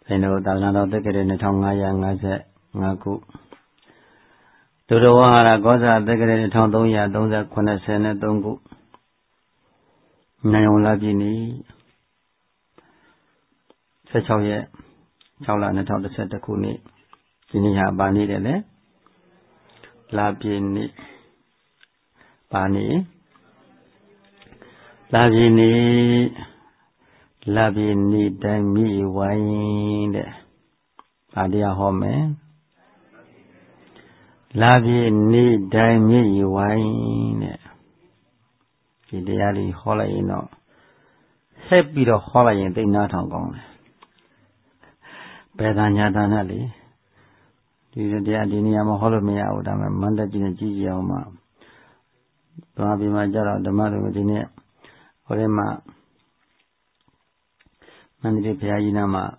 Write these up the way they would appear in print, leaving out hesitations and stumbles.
Peno Talano Decade 1555 Dudawara Goza Decade Tondoya Donza Quanasena Dongu Nayola Bini Sechoye Chola Natal the Setakuni Kiniha Bani Dele Labini Bani Labini Dami Wine Adia Home Labini Dami Wine Ideally Holayino Happy to Holay and they not on gone Bedanya Danali the Adiniama Holomea out of a Mandajin Gigioma Babi Majara the mother within it Olema Mandri Piaginama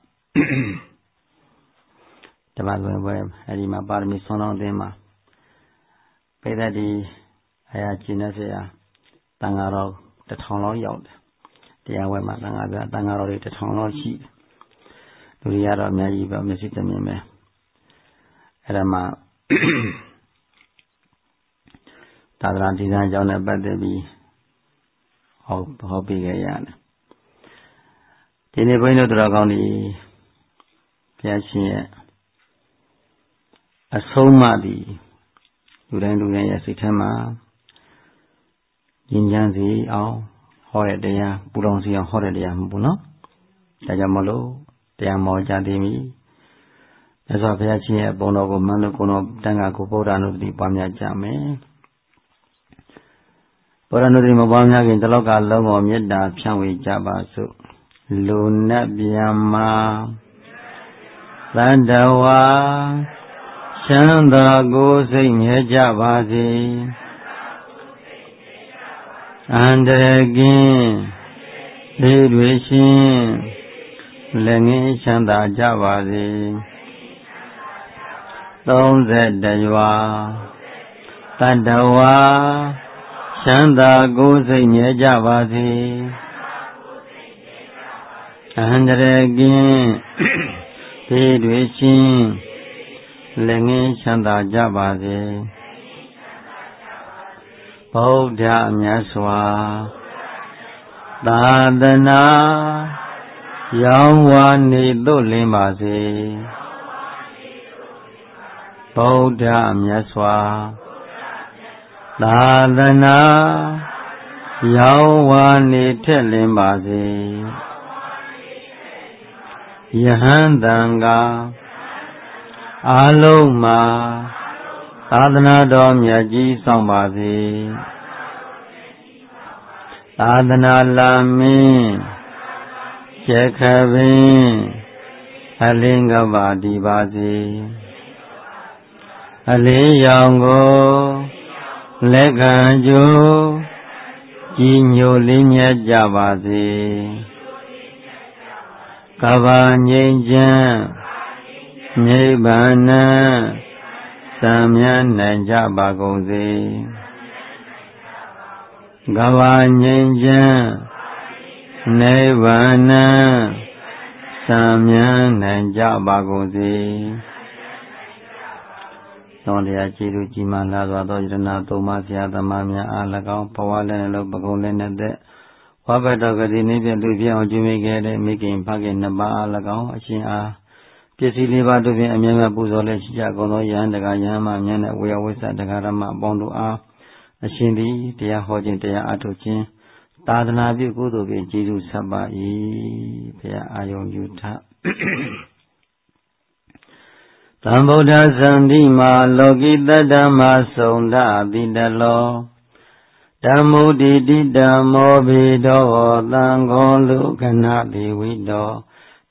the Badwin Web, Adima Barmi Sono Dema Pedadi Ayachinasea Tangaro, the Tono Yod, the Awema Tangaro, the Tono Sheep, Duriara Mayiba Mesita Mime Edama Tadrantina Jona Badebi Hobby Gayan. Tinebuino Dragoni Piachi a Somadi Uranduya Sitama Jinjanzi or Horadea Budonsi and Horadea Buno Tajamolo Diamo Jadimi as of Piachi Bono Manukono Tanga Kupodano di Pamia Jame Poranudi Mobamia in the local logo Mieda Pianwi Jabasu Luna Biama Landawa Shanda Gosing Hejabadi and again Lidwishin Lengi Shanda Javadi Don't that Daywa Landawa Shanda Gosing Hejabadi and again, Pedwishing Lengi Shanda Jabadi Bodha Myaswa Dadana Yawani Dulimbazi Bodha Myaswa Dadana Yawani Telimbazi Yahandanga Aloma Adana Dom Yaji Sambazi Adana Lami Jekavin Alinga Badi Bazi Ali Yango Leganjo Jinyo Linya Jabazi Kavanyejan Nibana Samyan Najabagozi Kavanyejan Nibana Samyan Najabagozi Don't the Achiru Jimana Dojana Tomasia the Mamia Alagao Pawala Lobagolen Wabadagadi Nibian Duvia Jimmy making Pagin Naba Alagao, Achia, Pisiliva Duvia Amia Buzole, Jagono Yan, the Gayama, Yana, we always at the Garama Bondo A, Ashindi, Tia Hojin, Tia Atochin, Tadana Bugudu, Jiru Saba, Pia Ayon Yuta. Tamboda Sandima, Logita Dama Sonda, Vidalo. Damudi di damo bido tangolu kanadi wido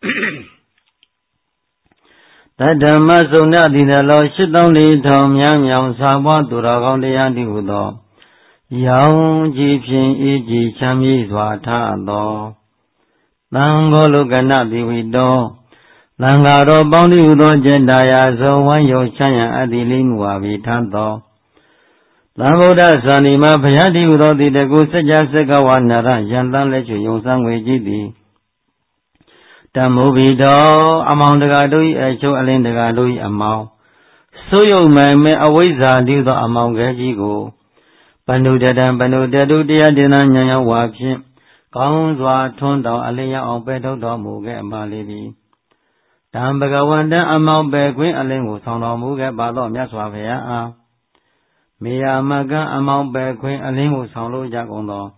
Tadama sunadi dalo shitoni tom yam yam sawa duragandi yandi udo Yaung jipin iji chami swata do Tangolu kanadi wido Langaro bondi udo jendaya so wanyo chanya adilin wabitando Lamoda Sanima Payati Udodi the Gusaja Sekawanara Yandan Lechu Yonsang Vejidi Tamubido, among the Gadui, a show alin the Gadui amount. So you may always do the among Gajigo. Panuda, dear Dinanya Wapin. Counts were turned down Alea on Beto Muga and Balibi. Tambagawanda among Begwin Alingo, Sound of Muga Balo Yaswavia. Mia Maga among Begwin Alingo, Sound of Jagondo.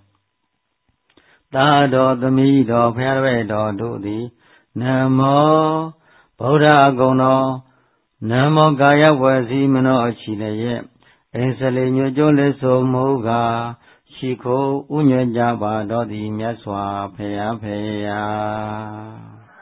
Dado the mead of Hervedo do thee. Namo Buddha Gono Namo Gaya Wazi Mano Chile Enselino Joleso Moga Shiko Unya Java Dodi Miaswa Pea Pea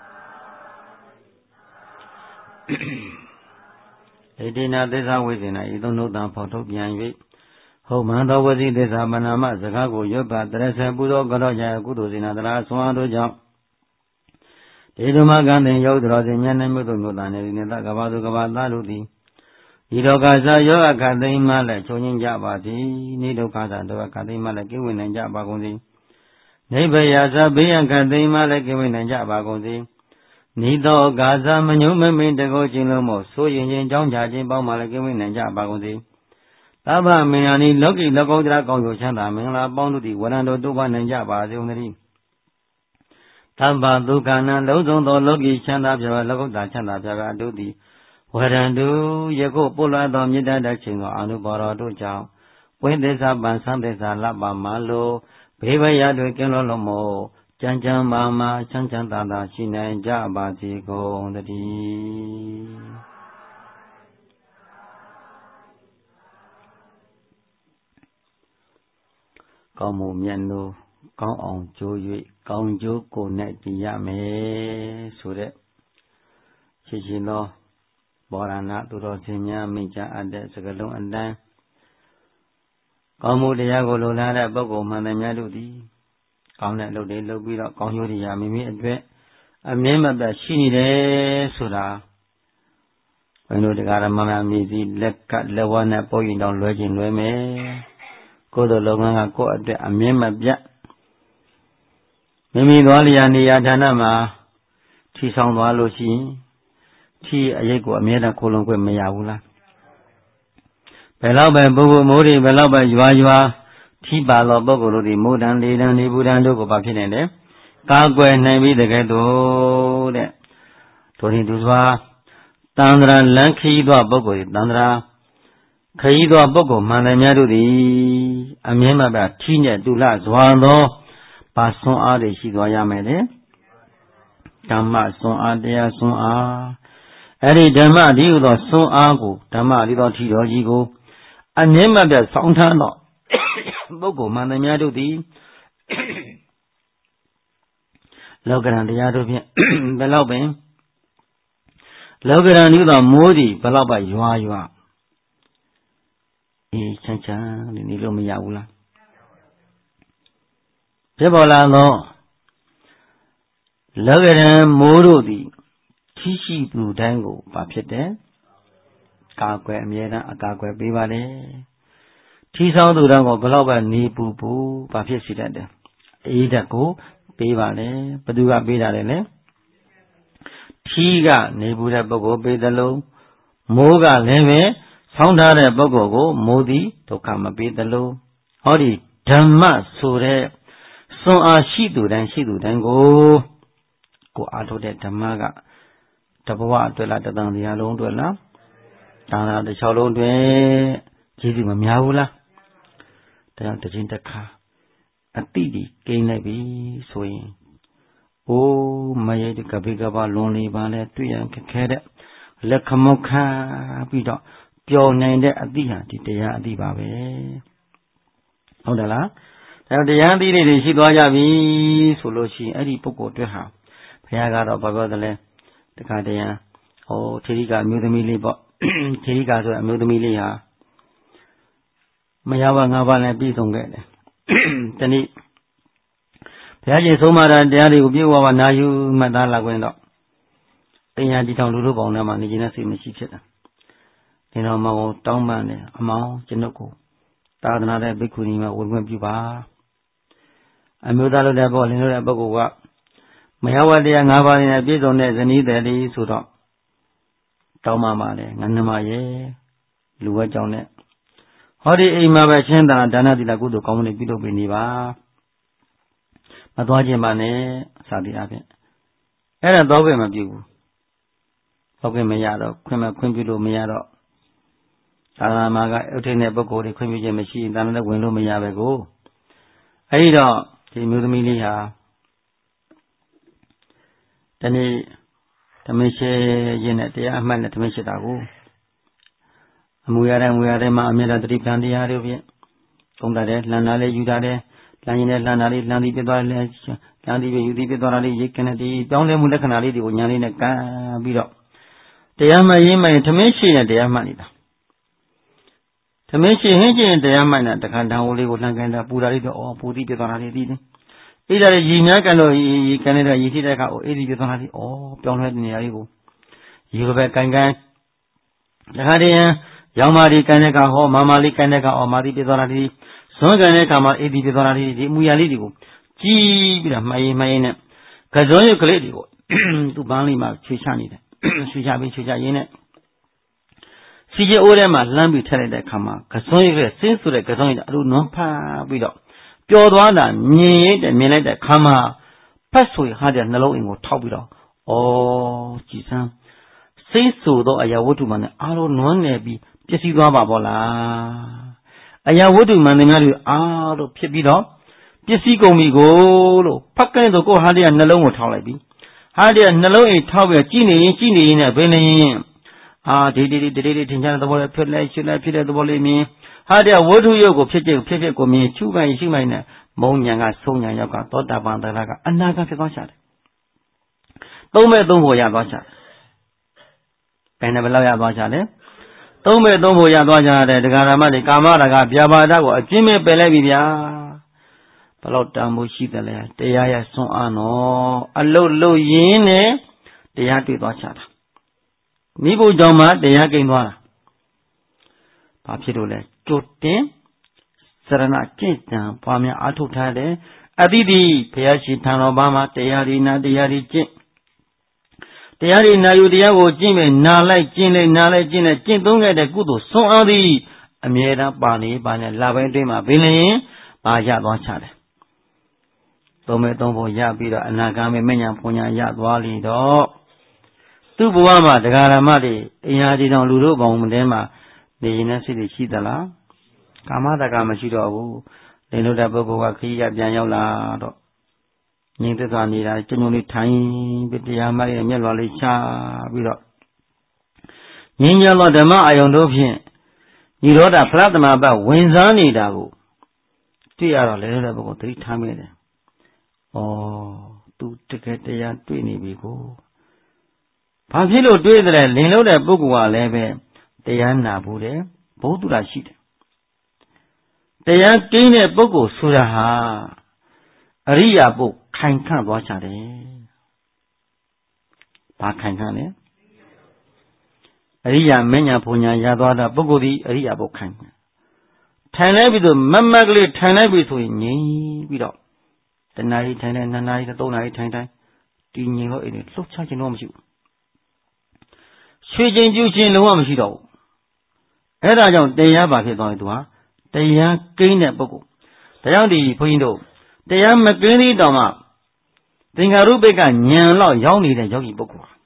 Edina Desa within I don't know the photo behind it. Homanda was it Desa Manama Zagago Yoba Dresa Budo Goroja Guduzina Dra Swando Jump. Edumagandi Yodra, the Yanamudan, and the Gavadu Gavadaludi. Idogaza Yoga Kadima, like Chonin Jabati, Nido Kata, Kadima, like Givin and Jabagondi. Neighbor Yaza, Be and Kadima, like Givin and Jabagondi. Nido Gaza, Manuma, made the Gojinomo, so Yin John Jajin Bama, like Givin and Jabagondi. Taba Miani, Loki, Logo Dragon, Shanda, Mila Bondi, 102 and Jabba, Tamba Dukana, Lozon, Logi, Chanda, Logoda, Chanda, Dudi. Wherean do Yako Pola, Domida, Chingo, Anubara, Doja. When there's a Bansan, there's a Laba Malo, Beva Yadu, Kelolomo, Janjan Mama, Chanchan Dada, China, and Jabati, go on the D. Como Miano. Con on Joy, con Joko Netiame, Sure, Chichino, Borana, Turosinia, Minja, and the Sagalon and Dan. Como the Yagolona, Bogo, Manamadi, Comet Lodi, Lobida, Conjuria, Mimi, a member that she de Sura. When you got a mamma, Mizzy, let cut Lewana, pointing down Virgin Reme, go the Logana, go at the Amema. Mimi Waliani Yadanama, T. Sound Walochi, T. Ayeko Ameda Colonque Mayavula. Belaba Bogo Mori, Belaba Yuajua, T. Balo Bogo, the Modan, Ledan, the Budan Logo Bakine, Kagwe, Navi, the Gado, the Tony Duzwa, Tandra, Lankido Bogo, Dandra, Kaido Bogo, Manamadu, the Amema, Tina, Dula, Zwando. Son a de Shigoya Mede Dama son a dea son a Eddie Dama Dido son ago, Dama Lido Tidojigo, a name of the Sontano Bogo Manamado di Logan the Yadovian Belobe Logan Yuda Modi, Belaba Yua E Chancha, Nilo Miyaula. Jebola no Logan Morodi Tishi Blue Dango, Papete Kagwe Miena, a Kagwe Bivale Tisa Durango, Globa Nipu, Papisidade Edako, Bivale, Padua Bidale Tiga, Nebuda Bogo Bedalo Moga Leme, Soundare Bogo, Modi, Tokama Bedalo Hori Dhamma Sure. So she do then go out of that Tamaga Tabawa to la down the alone to la down the shallow way, Jizzy Mamiaula, down the Jintaka, a tiddy, gay navy, swing. Oh, my Kabigaba, lonely ballet, 3 and Kakada, Lekamoka, Pito, Pure Nande Adia, Titia Dibabe. Odala. The young lady, she got a wee solution, Eddie Poco to her. Piaga of Bagodale, the Cardia, oh, Teriga, Mudamili, Teriga, Mudamilia. Mayawa Navan and Bison get. Then Piaget so much that there will be over Nayu Madala window. They had it on Lulu on the Manigina Simachita. You know, Mao, Tomban, Amao, Genoko. Tadana Bikunima would wimp you bar. I moved out of that ball in the Bogoa. မယဝတရား၅ပါးနဲ့ပြည့်စုံတဲ့ဇနီးသည်လေးဆိုတော့တောင်းပါလေငါနှမရဲ့လူဝဲကြောင့်နဲ့ဟောဒီအိမ်မှာပဲချင်းသာဒါနသီလကုသိုလ်ကောင်းမှုတွေပြုလုပ်ပေးနေပါမသွားခြင်းပါနဲ့စသည်အပြင်အဲ့ဒါတော့ပဲမပြုဘူးဟုတ်ကဲ့မရတော့ခွင့်ပြုလို့မရတော့သာသနာမှာကအုတ်ထိပ်နဲ့ပုဂ္ဂိုလ်တွေခွင့်ပြုခြင်းမရှိရင်သာသနာနဲ့ဝင်လို့မရပဲကိုအဲ့ဒီတော့ဒီမျိုးသမီးလေးဟာဒီနေ့သမင်းရှိရင်နဲ့တရားအမှတ်နဲ့သမင်းရှိတာကိုအမူအရာတိုင်းမှာအမြဲတမ်းတတိပံတရားတွေဖြင့်ကုံတာတယ်လှန်တာလေးယူတာတယ်လှန်ရင်လည်းလှန်တာလေးလှန်ပြီးပြသွားလဲလှန်ပြီးယူပြီးပြသွားတာလေးရိတ်ကနေဒီပြောင်းလဲမှုလက္ခဏာလေးတွေကိုညာလေးနဲ့ကမ်းပြီးတော့တရားမှတ်ရင်းမှရင်သမင်းရှိနဲ့တရားမှတ်နေတာသမင်းရှိဟင်းချင်းတရားမှတ်နေတာတခါတန်ဟိုလေးကိုလှန်ကန်တာပူတာလေးတော့ပူပြီးပြသွားတာလေးဒီအဲ့ဒါလေရည်များကန်လို့ရည်ကန်နေတဲ့ရည်ရှိတဲ့အခါအဲ့ဒီပြသွားတာလေးပြောင်းလဲတဲ့နေရာလေးကိုရေပဲကန်တခါတည်းရောင်မာဒီကန်တဲ့ကဟောမာမာလေးကန်တဲ့ကမာဒီပြသွားတာလေးဇွန်ကန်တဲ့အခါမှာအဲ့ဒီပြသွားတာလေးဒီအမူအရာလေးတွေကိုကြည့်ပြီးတော့မှရင်နဲ့ကစွန်ရုပ်ကလေးတွေကိုသူ့ပန်းလေးမှာချွေချနေတယ်ချွေချရင်းနဲ့စီကျအိုးထဲမှာလှမ်းပြီးထည့်လိုက်တဲ့အခါမှာကစွန်ရုပ်ရဲ့စင်းဆိုတဲ့ကစွန်ရုပ်အလိုနွမ်းဖားပြီးတော့ပျော်သွားတာမြင်လိုက်တဲ့ခါမှာဖတ်ဆိုရဟာတဲ့နှလုံးအိမ်ကိုထောက်ပြီးတော့ကြည်စမ်းစိတ်ဆိုသောအရာဝတ္ထုမှနဲ့အားလုံးနွမ်းနယ်ပြီးပျက်စီးသွားပါဘောလားအရာဝတ္ထုမှန်တွေများတွေအားလုံးဖြစ်ပြီးတော့ပစ္စည်းကုန်ပြီကိုလို့ဖတ်ကဲဆိုကိုဟာတဲ့နှလုံးကိုထောက်လိုက်ပြီဟာတဲ့နှလုံးအိမ်ထောက်ပြီးကြည့်နေရင်နဲ့ဘယ်နေရင်ဒီထင်ရှားတဲ့သဘောလေးဖြစ်တဲ့သဘောလေးမြင်ဟာတဲ့ဝတ္ထုရုပ်ကိုဖြစ်ကိုမြင်ရှုပိုင်နဲ့မုံညာကဆုံးညာရောက်ကသောတာပန်တရားကအနာဂတ်ဖြစ်သွားချတယ်သုံးဖို့ရသွားချတယ်ဘယ်နဲ့ဘယ်လောက်ရသွားချလဲသုံးဖို့ရသွားကြတယ်တရားဓမ္မတွေကာမရာဂဗျာပါဒကိုအကျဉ်းမဲ့ပယ်လိုက်ပြီဗျာဘလောက်တန်ဖို့ရှိတယ်လဲတရားရဆွမ်းအားနော်အလုတ်လုတ်ရင်းနဲ့တရားတွေ့သွားချတာမိဖို့ကြောင့်မှတရားကိန်းသွားတာဘာဖြစ်လို့လဲကြိုတင်စရဏကျင့်ကြံပွားများအားထုတ်ထားတယ်အတိတိဘုရားရှင်ထံတော်ဘာမှာတရားဒီနာတရားဒီကျင့်တရားဒီနာယူတရားကိုကျင့်မယ်နာလိုက်ကျင့်လိုက်ကျင့်သုံးခဲ့တဲ့ကုသိုလ်ဆွမ်းအားသည်အမြဲတမ်းပါနေလာပိုင်းအတွင်းမှာဘင်းလျင်ပါရသွားချတယ်သုံးဖို့ရပြီးတော့အနာဂတ်မဉ္ဇဉ်ပညာရသွားလိတော့သူ့ဘဝမှာတရားဓမ္မတွေအင်အားကြီးတောင်လူတို့ပေါင်းတဲမှာနေရင်နဲ့စိတ်တွေရှိသလားကာမတက္ကမရှိတော့ဘူးလင်းလို့တဲ့ပုဂ္ဂိုလ်ကခရီးရပြန်ရောက်လာတော့ငြိမ်သက်စွာနေတာကျုံလေးထိုင်ပြီးတရားမှရဲ့မျက်လွှာလေးချပြီးတော့ငြိမ်းချမ်းသောဓမ္မအာယုန်တို့ဖြင့်ညီတော်တာဖလားသမဘဝင်စားနေတာကိုတွေ့ရတော့လည်းတဲ့ပုဂ္ဂိုလ်သတိထားမိတယ်သူတကယ်တရားတွေ့နေပြီကိုဘာဖြစ်လို့တွေ့တယ်လဲလင်းလို့တဲ့ပုဂ္ဂိုလ်ကလည်းပဲတရားနာဖို့တယ်ဘုဒ္ဓတာရှိတယ်တရားကင်းတဲ့ပုဂ္ဂိုလ်ဆိုတာဟာအရိယာပုဂ္ဂိုလ်ခိုင်ခန့်သွားချတယ်ဘာခိုင်ခန့်လဲအရိယာမဉ္ဇဉ်ပညာရသွားတာပုဂ္ဂိုလ်ဒီအရိယာပုဂ္ဂိုလ်ခိုင်ထိုင်လိုက်ပြီးဆိုမကလေးထိုင်လိုက်ပြီးဆိုရင်ငြိမ်ပြီးတော့တဏှာကြီးထိုင်တယ်နှစ်နာရီသုံးနာရီထိုင်တည်ငြိမ်လို့အဲ့ဒီလှုပ်ရှားခြင်းတော့မရှိဘူးရွှေချင်းကျူးချင်းလုံးဝမရှိတော့ဘူးအဲ့ဒါကြောင့်တရားပါဖြစ်သွားတယ်သူဟာတရားကိန်းတဲ့ပုဂ္ဂိုလ်ဒါကြောင့်ဒီဘုန်းကြီးတို့တရားမကင်းသေးတောင်မှသင်္ခါရုပ္ပကဉာဏ်လောက်ရောက်နေတဲ့ယောဂီပုဂ္ဂိုလ်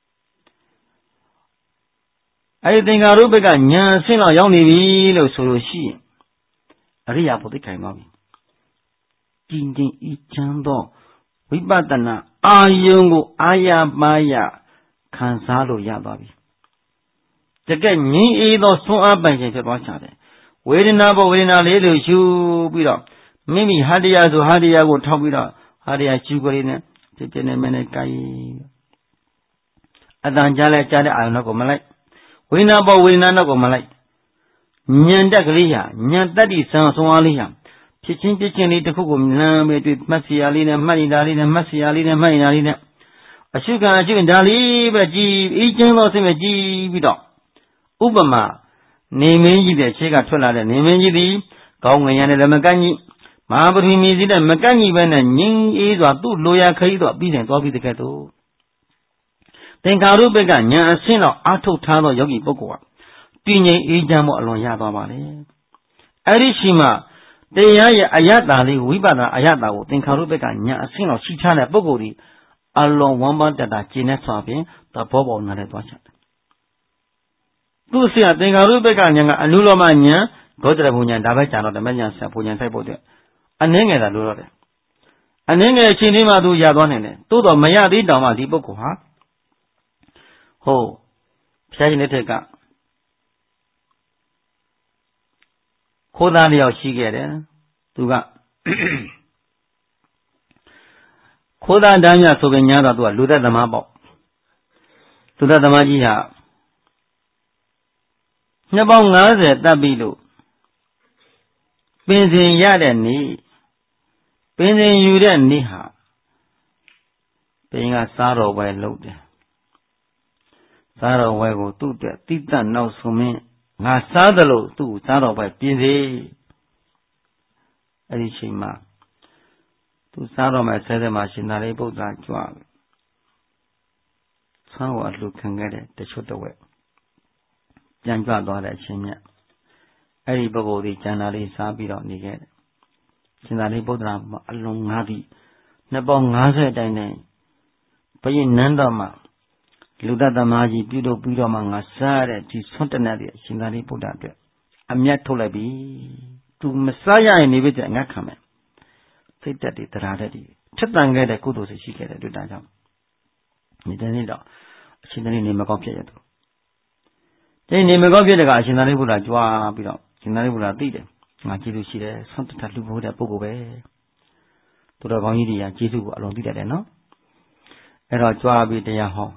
အဲဒီသင်္ခါရုပ္ပကဉာဏ်အဆင့်လောက်ရောက်နေပြီလို့ဆိုလို့ရှိရင်အရိယာပုသိခိုင်သွားပြီကြည်ကြည်ဤချမ်းသောဝိပဿနာအာယုံကိုအာရပါရခံစားလို့ရသွားပြီတကယ်ငြိမ်းအေးသောဆွမ်းအားပိုင်ခြင်းဖြစ်သွားချတယ်ဝေဒနာပေါ်ဝေဒနာလေးလို့ရှုပြီးတော့မိမိဟာတရားဆိုဟာတရားကိုထောက်ပြီးတော့ဟာတရားရှုကြလေးနဲ့ပြည့်နေမနဲ့ကိုင်အတန်ကြားလဲကြားတဲ့အာယုံတော့ကိုမလိုက်ဝေဒနာပေါ်ဝေဒနာတော့ကိုမလိုက်ဉာဏ်တက်ကလေးဟာဉာဏ်တတ္တိဆွမ်းအားလေးဟာဖြစ်ချင်းလေးတစ်ခုကိုလမ်းပဲတွေ့မှတ်စီရလေးနဲ့မှတ်နေတာလေးနဲ့မှတ်စီရလေးနဲ့မှတ်နေတာလေးနဲ့အရှုခံဒါလေးပဲကြည်အေးချမ်းသောစိတ်နဲ့ကြည်ပြီးတော့ဥပမာနေမင်းကြီးတဲ့ခြေကထွက်လာတဲ့နေမင်းကြီးသည်ကောင်းငင်ရနဲ့လည်းမကန့်ကြီးမဟာပထဝီမြေကြီးနဲ့မကန့်ညီပဲနဲ့ငြင်းအေးစွာသူ့လိုရာခရီးတော့ပြီးစဉ်သွားပြီးတကယ်တော့သင်္ခါရုပ္ပကဉာဏ်အဆင့်တော့အာထုတ်ထားသောယောဂီပုဂ္ဂိုလ်ဟာတည်ငြိမ်အေးချမ်းမှုအလွန်ရသွားပါလေအဲ့ဒီရှိမှတရားရဲ့အယတ္တလေးဝိပဿနာအယတ္တကိုသင်္ခါရုပ္ပကဉာဏ်အဆင့်တော့ရှိထားတဲ့ပုဂ္ဂိုလ်ဒီအလွန်ဝမ်းပန်းတတာကျင့်နေစွာဖြင့်သဘောပေါက်နားလည်သွားချတယ်သူ့ဆရာသင်္ခါရုပ္ပကဉာဏ်ကအနုလောမဉာဏ်ဂေါတရဘုံဉာဏ်ဒါပဲကြာတော့ဓမ္မဉာဏ်ဆက်ဘုံဉာဏ်ဆိုင်ဖို့အတွက်အနည်းငယ်သာလိုတော့တယ်အနည်းငယ်အချိန်လေးမှသူရသွားနိုင်တယ်သို့တော့မရသေးတောင်မှဒီပုဂ္ဂိုလ်ဟာဟုတ်ဖျားရှင်လက်ထက်ကခိုးသားတယောက်ရှိခဲ့တယ်သူကခိုးသားတန်းမြဆိုကြညာတော့သူကလူသက်သမားပေါ့လူသက်သမားကြီးဟာနှစ်ပေါင်း90တတ်ပြီလို့ပင်စင်ရတဲ့နေ့ပင်စင်ယူတဲ့နေ့ဟာဘုရင်ကစားတော်ပွဲလုပ်တယ်စားတော်ပွဲကိုသူ့အတွက်တိတ္တနောက်ဆုံးမင်းငါစားသလိုသူ့စားတော်ပွဲပြင်စေအဲ့ဒီချိန်မှာသူစားတော်မဲ့ဆဲဆဲမှာရှင်သာရိပုတ္တရာကြွဆန်းကိုအလှခံခဲ့တဲ့တချို့တဝက်ပြန်ကြွသွားတဲ့အချိန်မြတ်အဲ့ဒီပုဂ္ဂိုလ်ဒီကျန်တာလေးစားပြီးတော့နေခဲ့တယ်ရှင်သာရိပုတ္တရာအလွန်ငါးသည့်နှစ်ပေါင်း90တိုင်တိုင်ဘုရင်နန်းတော်မှာလူတ္တသမားကြီးပြုလုပ်ပြီးတော့မှငါစားတဲ့ဒီဆွတ်တနက်တွေရှင်သာရိပုတ္တရာအတွက်အမျက်ထုတ်လိုက်ပြီသူမစားရရင်နေပြီတဲ့အငတ်ခံမယ်စိတ်တက်တွေတရားတက်တွေထက်တန်ခဲ့တဲ့ကုသိုလ်စိတ်ရှိခဲ့တဲ့တွေ့တာကြောင့်ဒီတနေ့တော့အရှင်သာရိနေမကောင်းဖြစ်ရသူဒီနေမကောင်းဖြစ်တဲ့ကအရှင်သာရိပုတ္တရာကြွားပြီးတော့ရှင်သာရိပုတ္တရာသိတယ်ငါကျေးဇူးရှိတယ်ဆွတ်တထလူဖို့တဲ့ပုဂ္ဂိုလ်ပဲသူတော်ကောင်းကြီးတွေကကျေးဇူးကိုအလွန်သိတတ်တယ်နော်အဲ့တော့ကြွားပြီးတရားဟော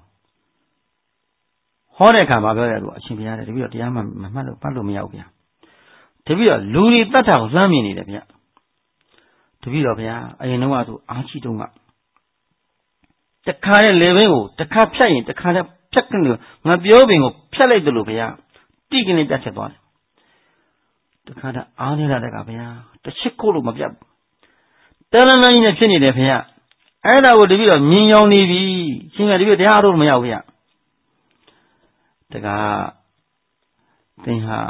တဲ့အခါမှာပြောတယ်သူအရှင်ဘုရားတဲ့တပည့်တော်တရားမှမမှတ်လို့ပတ်လို့မရဘူးဗျာတပည့်တော်လူတွေတတ်တာကိုလှမ်းမြင်နေတယ်ဗျာတပည့်တော်ဗျာအရင်တော့သူအားရှိတုန်းကတခါတဲ့လေဘင်းကိုတခါဖြတ်ရင်တခါတဲ့ဖြတ်ကနေငါပြောပင်ကိုဖြတ်လိုက်တယ်လို့ဗျာတိကနေပြတ်ချက်သွားတယ်တခါတအားနေတာတကဗျာတစ်ချစ်ကိုလို့မပြတ်တလန်းလန်းကြီးနဲ့ဖြစ်နေတယ်ဗျာအဲ့ဒါကိုတပည့်တော်မြင်ရောင်နေပြီရှင်ကတပည့်တရားအားလို့မရဘူးဗျာတကားသင်ဟာ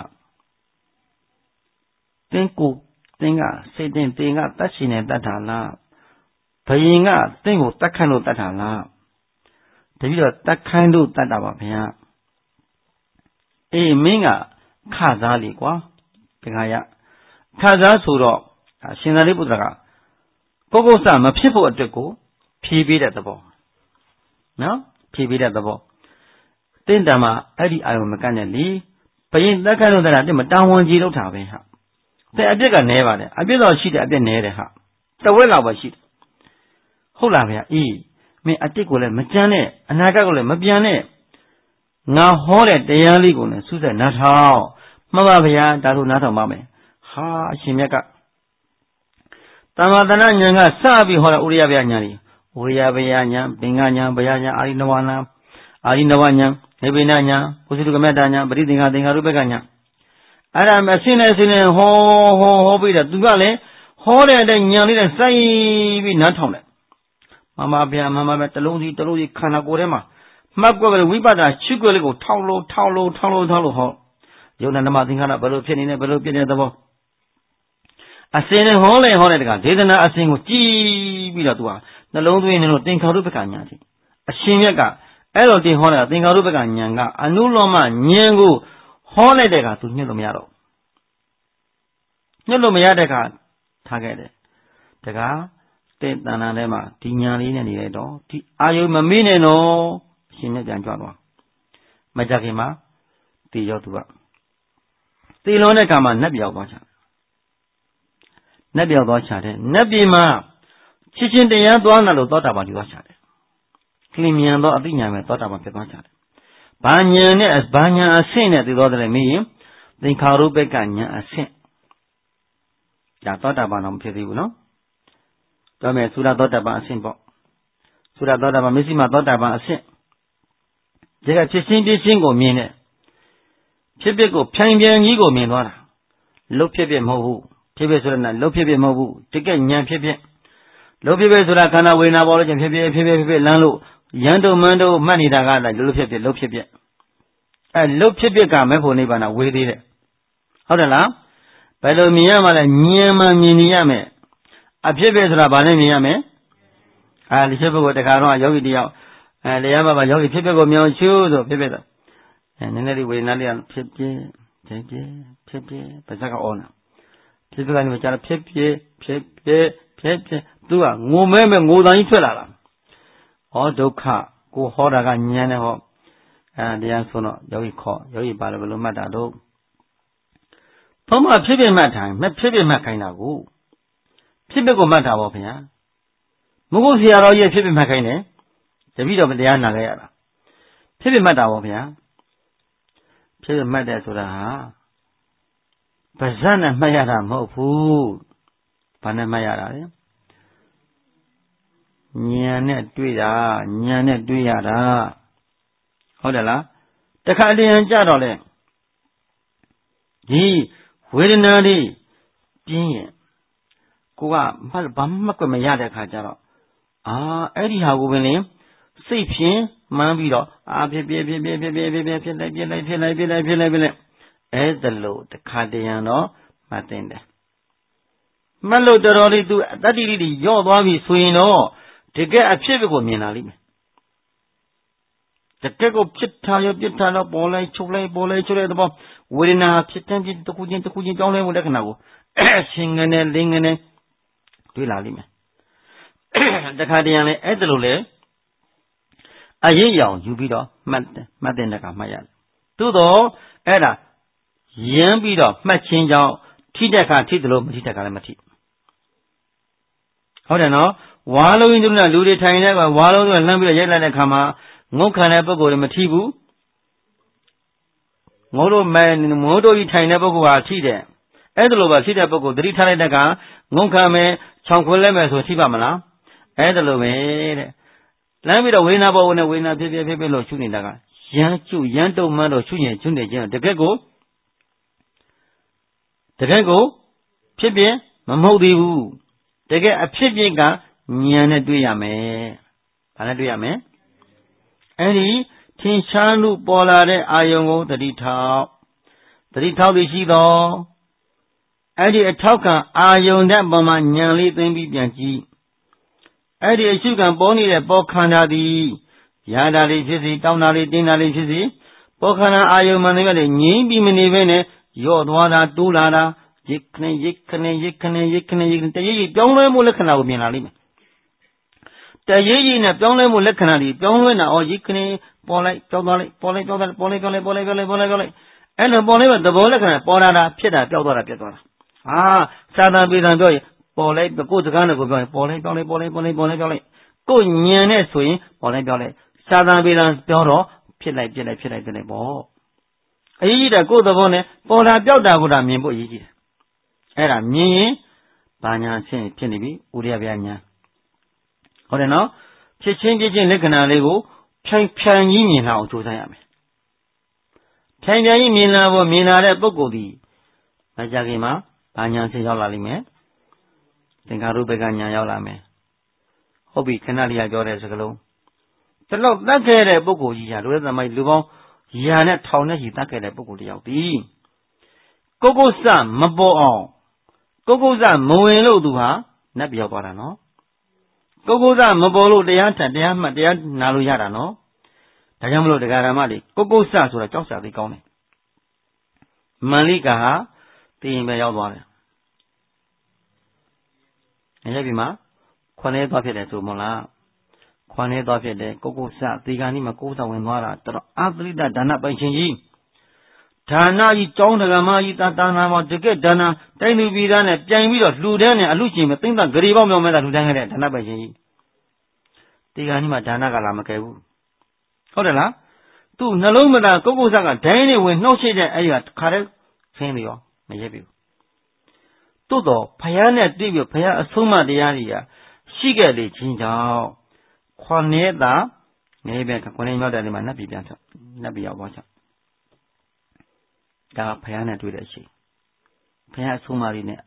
သင်ကစိတ်တင်ကတတ်ရှင်နဲ့တတ်တာလားဘယင်ကသင်ကိုတတ်ခိုင်းလို့တတ်တာလားတပည့်တော်တတ်ခိုင်းလို့တတ်တာပါဗျာအေးမင်းကခစားလေကွာတခါရခစားဆိုတော့ရှင်သာရိပုတ္တရာကပုဂ္ဂိုလ်စမဖြစ်ဖို့အတွက်ကိုဖြေးပေးတဲ့သဘောနော်ဖြေးပေးတဲ့သဘောတင့်တံမှာအဲ့ဒီအာယုံမကန့်နဲ့လေဘယင်တက်ခိုင်းလို့တတ်တာတင်မတောင်းဝန်ကြီးလောက်တာပဲဟာတဲ့အပြစ်ကနဲပါတယ်အပြစ်တော့ရှိတယ်အပြစ်နဲတယ်ဟာတဝက်လောက်ပဲရှိတယ်ဟုတ်လားဗျာအေးမင်းအတိတ်ကိုလည်းမကြမ်းနဲ့အနာဂတ်ကိုလည်းမပြန်နဲ့ငါဟောတဲ့တရားလေးကိုလည်းစူးစိုက်နားထောင်မှန်ပါဗျာဒါလို့နားထောင်ပါမယ်ဟာအရှင်မြတ်ကတမ္မာတဏဉာဏ်ကစပြီးဟောတဲ့ဥရိယဗျာဉာဏ်ကြီးဥရိယဗျာဉာဏ်ပင်ကဉာဏ်ဗျာဉာဏ်အာရိနဝဉာဏ်နေဗိနဉာဏ်ပုစုကမတ္တဉာဏ်ပရိသင်္ခာသင်္ခါရုပ္ပကဉာဏ်အဲ့ဒါမဆင်းနေဟောပြီးတော့သူကလည်းဟောတဲ့အတိုင်းဉာဏ်လေးနဲ့စိုက်ပြီးနားထောင်တယ်မှန်ပါဗျာတလုံးစီခန္ဓာကိုယ်ထဲမှာမှတ်ကွက်ဝိပဿနာရှုွက်လေးကိုထောက်လို့ဟောယုံနာဓမ္မသင်္ခါရဘယ်လိုဖြစ်နေလဲဘယ်လိုဖြစ်တဲ့သဘောအစင်းနဲ့ဟောတဲ့တကဒေသနာအစင်းကိုကြည်ပြီးတော့သူကနှလုံးသွင်းနေလို့သင်္ခါရုပ္ပကဉာဏ်ကြီးအရှင်မြတ်ကအဲ့လိုတင်ဟောတာသင်္ခါရုပ္ပကဉာဏ်ကအနုလောမဉာဏ်ကိုဟောလိုက်တဲ့ကသူညှို့လို့မရတော့ညှို့လို့မရတဲ့ကထားခဲ့တယ်တကားတဲ့တဏ္ဍာထဲမှာဒီဉာဏ်လေးနဲ့နေလိုက်တော့ဒီအာယုံမမေ့နဲ့တော့အရှင်မြတ်ပြန်ကြွသွားမကြခင်မှာတည်ရောသူကတည်လွန်တဲ့ကမှာနတ်ပြောက်သွားချနတ်ပြောက်သွားချတဲ့နတ်ပြည်မှာချစ်ချင်းတရားသွားလာလို့သောတာပန်ကြီးသွားချတယ်ကလင်မြန်သောအသိဉာဏ်ပဲသောတာပန်ဖြစ်သွားချတယ်ဘာဉာဏ်နဲ့ဘာဉာဏ်အဆင့်နဲ့သိသွားတယ်မင်းရင်သင်္ခါရုပ္ပကဉာဏ်အဆင့်ဒါသောတာပန်တော့မဖြစ်သေးဘူးနော်ပြောမယ်သုရသောတာပန်အဆင့်ပေါ့သုရသောတာပန်မစ္စည်းမသောတာပန်အဆင့်ဒီကဖြစ်ချင်းပြချင်းကိုမြင်တဲ့ဖြစ်ဖြစ်ကိုဖြိုင်ပြန်ကြီးကိုမြင်သွားတာလုတ်ဖြစ်မဟုတ်ဘူးဖြစ်ဆိုတာလှုပ်ဖြစ်မဟုတ်ဘူးတကယ်ဉာဏ်ဖြစ်လှုပ်ဖြစ်ဆိုတာခန္ဓာဝေဒနာပေါ်လို့ချင်းဖြစ်လမ်းလို့ရန်တုံမန်းတို့မှတ်နေတာကလှုပ်ဖြစ်လှုပ်ဖြစ်လှုပ်ဖြစ်ကမဲ့ဖို့နိဗ္ဗာန်ဝေးသေးတယ်ဟုတ်တယ်လားဘယ်လိုမြင်ရမှာလဲဉာဏ်မှမြင်နေရမယ်အဖြစ်ဆိုတာဘာနဲ့မြင်ရမယ်ဒီဖြစ်ဖို့တခါတော့ယောဂီတယောက်တရားမှာယောဂီဖြစ်ကိုမြောင်ရှုဆိုဖြစ်နည်းနည်းလေးဝေဒနာလေးဖြစ်ပါဇက်ကအောနာဖြစ်ကနေမှကြာဖြစ်သူကငိုမဲငိုတန်ကြီးထွက်လာတာဒုက္ခကိုဟောတာကဉာဏ်နဲ့ဟောတရားဆိုတော့ယောဂီပါလို့ဘယ်လိုမှတ်တာတော့ဘုမဖြစ်မှတ်တိုင်းမဖြစ်မှတ်ခိုင်းတာကိုဖြစ်ကိုမှတ်တာပေါ့ခင်ဗျာမဟုတ်ဆရာတော်ကြီးဖြစ်မှတ်ခိုင်းတယ်တပည့်တော်တရားနာခဲ့ရတာဖြစ်မှတ်တာပေါ့ခင်ဗျာဖြစ်မှတ်တယ်ဆိုတာဟာပါဇက်နဲ့မှတ်ရတာမဟုတ်ဘူးဘာနဲ့မှတ်ရတာလဲဉာဏ်နဲ့တွေ့တာဉာဏ်နဲ့တွေ့ရတာဟုတ်တယ်လားတခါတည်းကြတော့လေဒီဝေဒနာတွေပြင်းရင်ကိုကဘာမှကွက်မရတဲ့ခါကျတော့အဲ့ဒီဟာကိုပင်လေစိတ်ဖြင်းမှန်းပြီးတော့ဖြစ်လိုက်အဲ့ဒါလို့တခါတည်းတော့မှတ်တင်တယ်မှတ်လို့တော်တော်လေးသူတတ္တိလေးရော့သွားပြီဆိုရင်တော့တကယ်အဖြစ်ကိုမြင်လာလိမ့်မယ်တကယ်ကိုဖြစ်ထားရောပြစ်ထားတော့ပေါ်လိုက်ချုပ်လိုက်တော့ဝေဒနာဖြစ်တဲ့ဖြစ်တစ်ခုချင်းကြောင်းလဲမှုလက္ခဏာကိုရှင်ငနဲ့လင်းငနဲ့တွေ့လာလိမ့်မယ်တခါတည်းလည်းအဲ့ဒါလို့လေအရေးရောင်ယူပြီးတော့မှတ်တဲ့ကမှတ်ရတယ်သို့တော့အဲ့ဒါရမ်းပြီးတော့မှတ်ခြင်းကြောင့်ထိတဲ့ခါထိတယ်လို့မထိတဲ့ခါလည်းမထိဟုတ်တယ်နော်ဝါလုံးကြီးတို့ကလူတွေထိုင်တဲ့ကဝါလုံးတို့ကလှမ်းပြီးတော့ရိုက်လိုက်တဲ့ခါမှာငုတ်ခံတဲ့ပုဂ္ဂိုလ်တွေမထိဘူးငုတ်တို့ကြီးထိုင်တဲ့ပုဂ္ဂိုလ်ဟာထိတယ်အဲ့ဒါလိုပဲထိတဲ့ပုဂ္ဂိုလ်သတိထားလိုက်တဲ့ကငုတ်ခံမယ်ခြောင်ခွဲလဲမယ်ဆိုထိပါမလားအဲ့ဒါလိုပဲတဲ့လမ်းပြီးတော့ဝေဒနာပေါ်ဝင်ဝေဒနာဖြစ်လို့ရှုနေတာကရမ်းတုံမှန်းတော့ရှုနေခြင်းတကယ်ကိုဖြစ်မမဟုတ်သေးဘူးတကယ်အဖြစ်ကဉာဏ်နဲ့တွေ့ရမယ်ဘာနဲ့တွေ့ရမယ်အဲ့ဒီထင်ရှားမှုပေါ်လာတဲ့အာယုံကိုသတိထောက်ပြီးရှိတော့အဲ့ဒီအထောက်ကအာယုံတဲ့ပုံမှာဉာဏ်လေးသိမ့်ပြီးပြန်ကြည့်အဲ့ဒီအရှုခံပေါ်နေတဲ့ပေါ်ခန္ဓာသည်ရတာလေးဖြစ်စီတောင်းတာလေးတင်းတာလေးဖြစ်စီပေါ်ခန္ဓာအာယုံမှန်တယ်ကလေငြိမ်းပြီးမနေဘဲနဲ့ရော့သွားတာတိုးလာတာရိတ်ခနဲ့တရေးပြောင်းလဲမှုလက္ခဏာကိုမြင်လာလိမ့်မယ်တရေးနဲ့ပြောင်းလဲမှုလက္ခဏာတွေပြောင်းလဲတာရိတ်ခနဲ့ပေါ်လိုက်ပြောင်းသွားလိုက်ပေါ်လိုက်အဲ့လိုပေါ်လိုက်သဘောလက္ခဏာပေါ်လာတာဖြစ်တာပြောက်သွားတာပြတ်သွားတာသာသပေတံပြောရင်ပေါ်လိုက်ကိုယ်စကားနဲ့ကိုပြောရင်ပေါ်လိုက်ပြောင်းလိုက်ကိုယ်ဉာဏ်နဲ့ဆိုရင်ပေါ်လိုက်ပြောင်းလိုက်သာသပေတံပြောတော့ဖြစ်လိုက်ပေါ့အရေးကြီးတာကိုယ်သဘောနဲ့ပေါ်တာပြောက်တာကိုမြင်ဖို့အရေးကြီးတယ်အဲ့ဒါမြင်ရင်ဘာညာဖြစ်နေပြီဥရိယဗျာညာဟုတ်တယ်နော်ဖြစ်ချင်းလက္ခဏာလေးကိုဖြန့်ကြီးမြင်လာအောင်ကြိုးစားရမယ်ဖြန့်ကြီးမြင်လာတဲ့ပုဂ္ဂိုလ်ဒီမကြခင်မှာဘာညာဆင်းရောက်လာလိမ့်မယ်သင်္ခါရုပ္ပကညာရောက်လာမယ်ဟုတ်ပြီခဏလေးပြောတဲ့စကားလုံးဒီလောက်တတ်ခဲ့တဲ့ပုဂ္ဂိုလ်ကြီးဟာလူရဲ့သမိုင်းလူပေါင်းရာနဲ့ထောင်နဲ့ကြီးတတ်ခဲ့တဲ့ပုဂ္ဂိုလ်တယောက်ဒီကိုကိုစမပေါ်အောင်ကိုစမဝင်လို့သူဟာနတ်ပြောက်သွားတာနော်ကိုစမပေါ်လို့တရားထတရားမှတ်တရားနာလို့ရတာနော်ဒါကြောင့်မလို့တရားဓမ္မတွေကိုစဆိုတာကြောက်စရာသိကောင်းတယ်မန္လိကာဟာသိရင်ပဲရောက်သွားတယ်အဲ့ဒီမှာခွန်လေးသွားဖြစ်တယ်ဆိုမလားခွန်လေးသွားဖြစ်တယ်ကိုစဒီကနေ့မှာကိုစဝင်သွားတာတော်အသရိတဒါနပိုင်ရှင်ကြီးဒါနကြီးကျောင်းဒဂမကြီးတာနာမောတကယ်ဒါနတိုင်းလူပြည်သားနဲ့ပြိုင်ပြီးတော့လှူဒန်းနေအလူရှင်မသိမ့်တာဂရီပေါင်းမြောင်မဲ့တာလှူဒန်းခဲ့တဲ့ဒါနပိုင်ရှင်ကြီးဒီကနေ့မှာဒါနကလာမကဲဘူးဟုတ်တယ်လားသူ့နှလုံးမသားကိုစကဒိုင်းနဲ့ဝင်နှုတ်ချိတဲ့အဲ့ဒီကခါတဲ့ဆင်းပြီးရောမရက်ပြီတိုးတော့ဖယားနဲ့တွေ့ပြီးဖယားအဆုံးအမတရားကြီးရှိခဲ့လေခြင်းကြောင့်ခွန်နေတာနေပြန်ခွန်နေမြောက်တဲ့နေ့မှာနတ်ပြည်ပြန်ချနတ်ပြည်ရောက်သွားချဒါဖယားနဲ့တွေ့တဲ့အချိန်ဖယားအဆုံးအမလေးနဲ့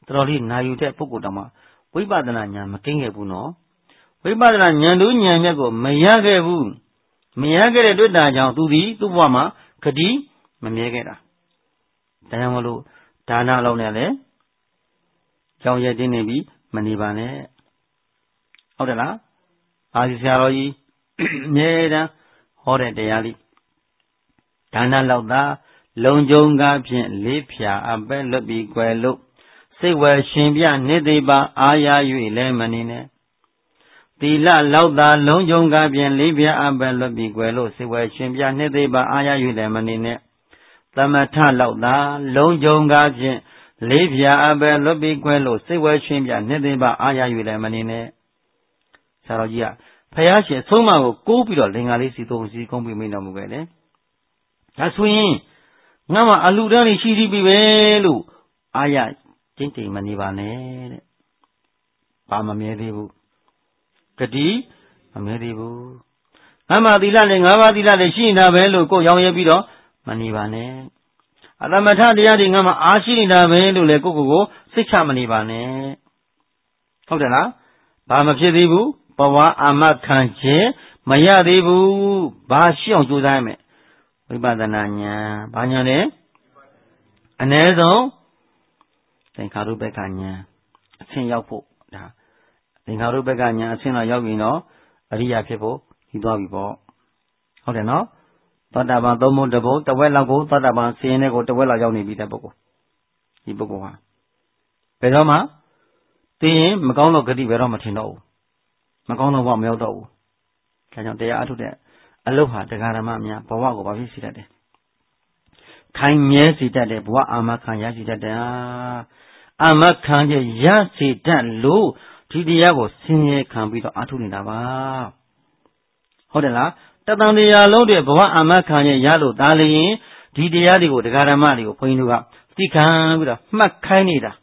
တော်လေးနာယူတဲ့ပုဂ္ဂိုလ်တောင်မှဝိပဿနာဉာဏ်မကင်းခဲ့ဘူးနော်ဝိပဿနာဉာဏ်တို့ဉာဏ်မြတ်ကိုမရခဲ့ဘူးမရခဲ့တဲ့တွေ့တာကြောင့်သူသည်သူ့ဘဝမှာဂတိမမြဲခဲ့တာဒါကြောင့်မလို့ဒါနအလုံးနဲ့လည်းကြောင်ရဲတင်းနေပြီးမနေပါနဲ့ဟုတ်တယ်လားအာဇီဆရာတော်ကြီးအမြဲတမ်းဟောတဲ့တရားလေးဒါနလောက်သာလုံခြုံကားဖြင့်လေးဖြာအပဲလွတ်ပြီးကွယ်လို့စိတ်ဝယ်ရှင်ပြနေသေးပါအာရ၍လည်းမနေနဲ့သီလလောက်သာလုံခြုံကားဖြင့်လေးဖြာအပဲလွတ်ပြီးကွယ်လို့စိတ်ဝယ်ရှင်ပြနေသေးပါအာရ၍လည်းမနေနဲ့သမထလောက်သာလုံခြုံကားဖြင့်လေးဖြာအပဲလွတ်ပြီးကွယ်လို့စိတ်ဝယ်ရှင်ပြနေသေးပါအာရ၍လည်းမနေနဲ့ဆရာတော်ကြီးကဖယားရှင်အဆုံးအမကိုကိုးပြီးတော့လင်္ကာလေးစီသုံးစီကုန်းပြီးမိန်တော်မူခဲ့တယ်ဒါဆိုရင်ငါမှအလူတန်းလေးရှိစီပြီပဲလို့အာရကျင့်တိမ်မနေပါနဲ့တဲ့ဘာမမြဲသေးဘူးဂတိမမြဲသေးဘူးငါမှသီလနဲ့၅ပါးသီလနဲ့ရှိနေတာပဲလို့ကိုယ်ရောင်းရဲပြီးတော့မနေပါနဲ့အသမထတရားတွေငါမှအားရှိနေတာပဲလို့လေကိုစိတ်ချမနေပါနဲ့ဟုတ်တယ်လားဘာမဖြစ်သေးဘူးဘဝအာမခံခြင်းမရသေးဘူးဘာရှိအောင်ကြိုးစားရမယ်ဝိပဿနာဉာဏ်ဘာဉာဏ်လဲအ ਨੇ ဆုံးသင်္ခါရုပ္ပကဉာဏ်အဆင့်ရောက်ဖို့ဒါသင်္ခါရုပ္ပကဉာဏ်အဆင့်တော့ရောက်ပြီနော်အရိယာဖြစ်ဖို့ပြီးသွားပြီပေါ့ဟုတ်တယ်နော်သောတာပန်သုံးဖို့တဘုံတဝက်လောက်ကိုသောတာပန်ဆင်းရဲကိုတဝက်လောက်ရောက်နေပြီတဲ့ပုဂ္ဂိုလ်ဒီပုဂ္ဂိုလ်ဟာဘယ်တော့မှသိရင်မကောင်းတော့ဂတိဘယ်တော့မှထင်တော့ဘူးမကောင်းတော့ဘဝမရောက်တော့ဘူးဒါကြောင့်တရားအထုတ်တဲ့အလုပ်ဟာတရားဓမ္မများဘဝကိုဘာဖြစ်စေတတ်တယ်ခိုင်မြဲစေတတ်တယ်ဘဝအာမခံရစေတတ်တယ်အာမခံရစေတတ်လို့ဒီတရားကိုဆင်းရဲခံပြီးတော့အထုတ်နေတာပါဟုတ်တယ်လားတသံတရားလုံးတဲ့ဘဝအာမခံရလို့ဒါလျင်ဒီတရားတွေကိုတရားဓမ္မတွေကိုဘုန်းကြီးတို့ကသိခံပြီးတော့မှတ်ခိုင်းနေတာ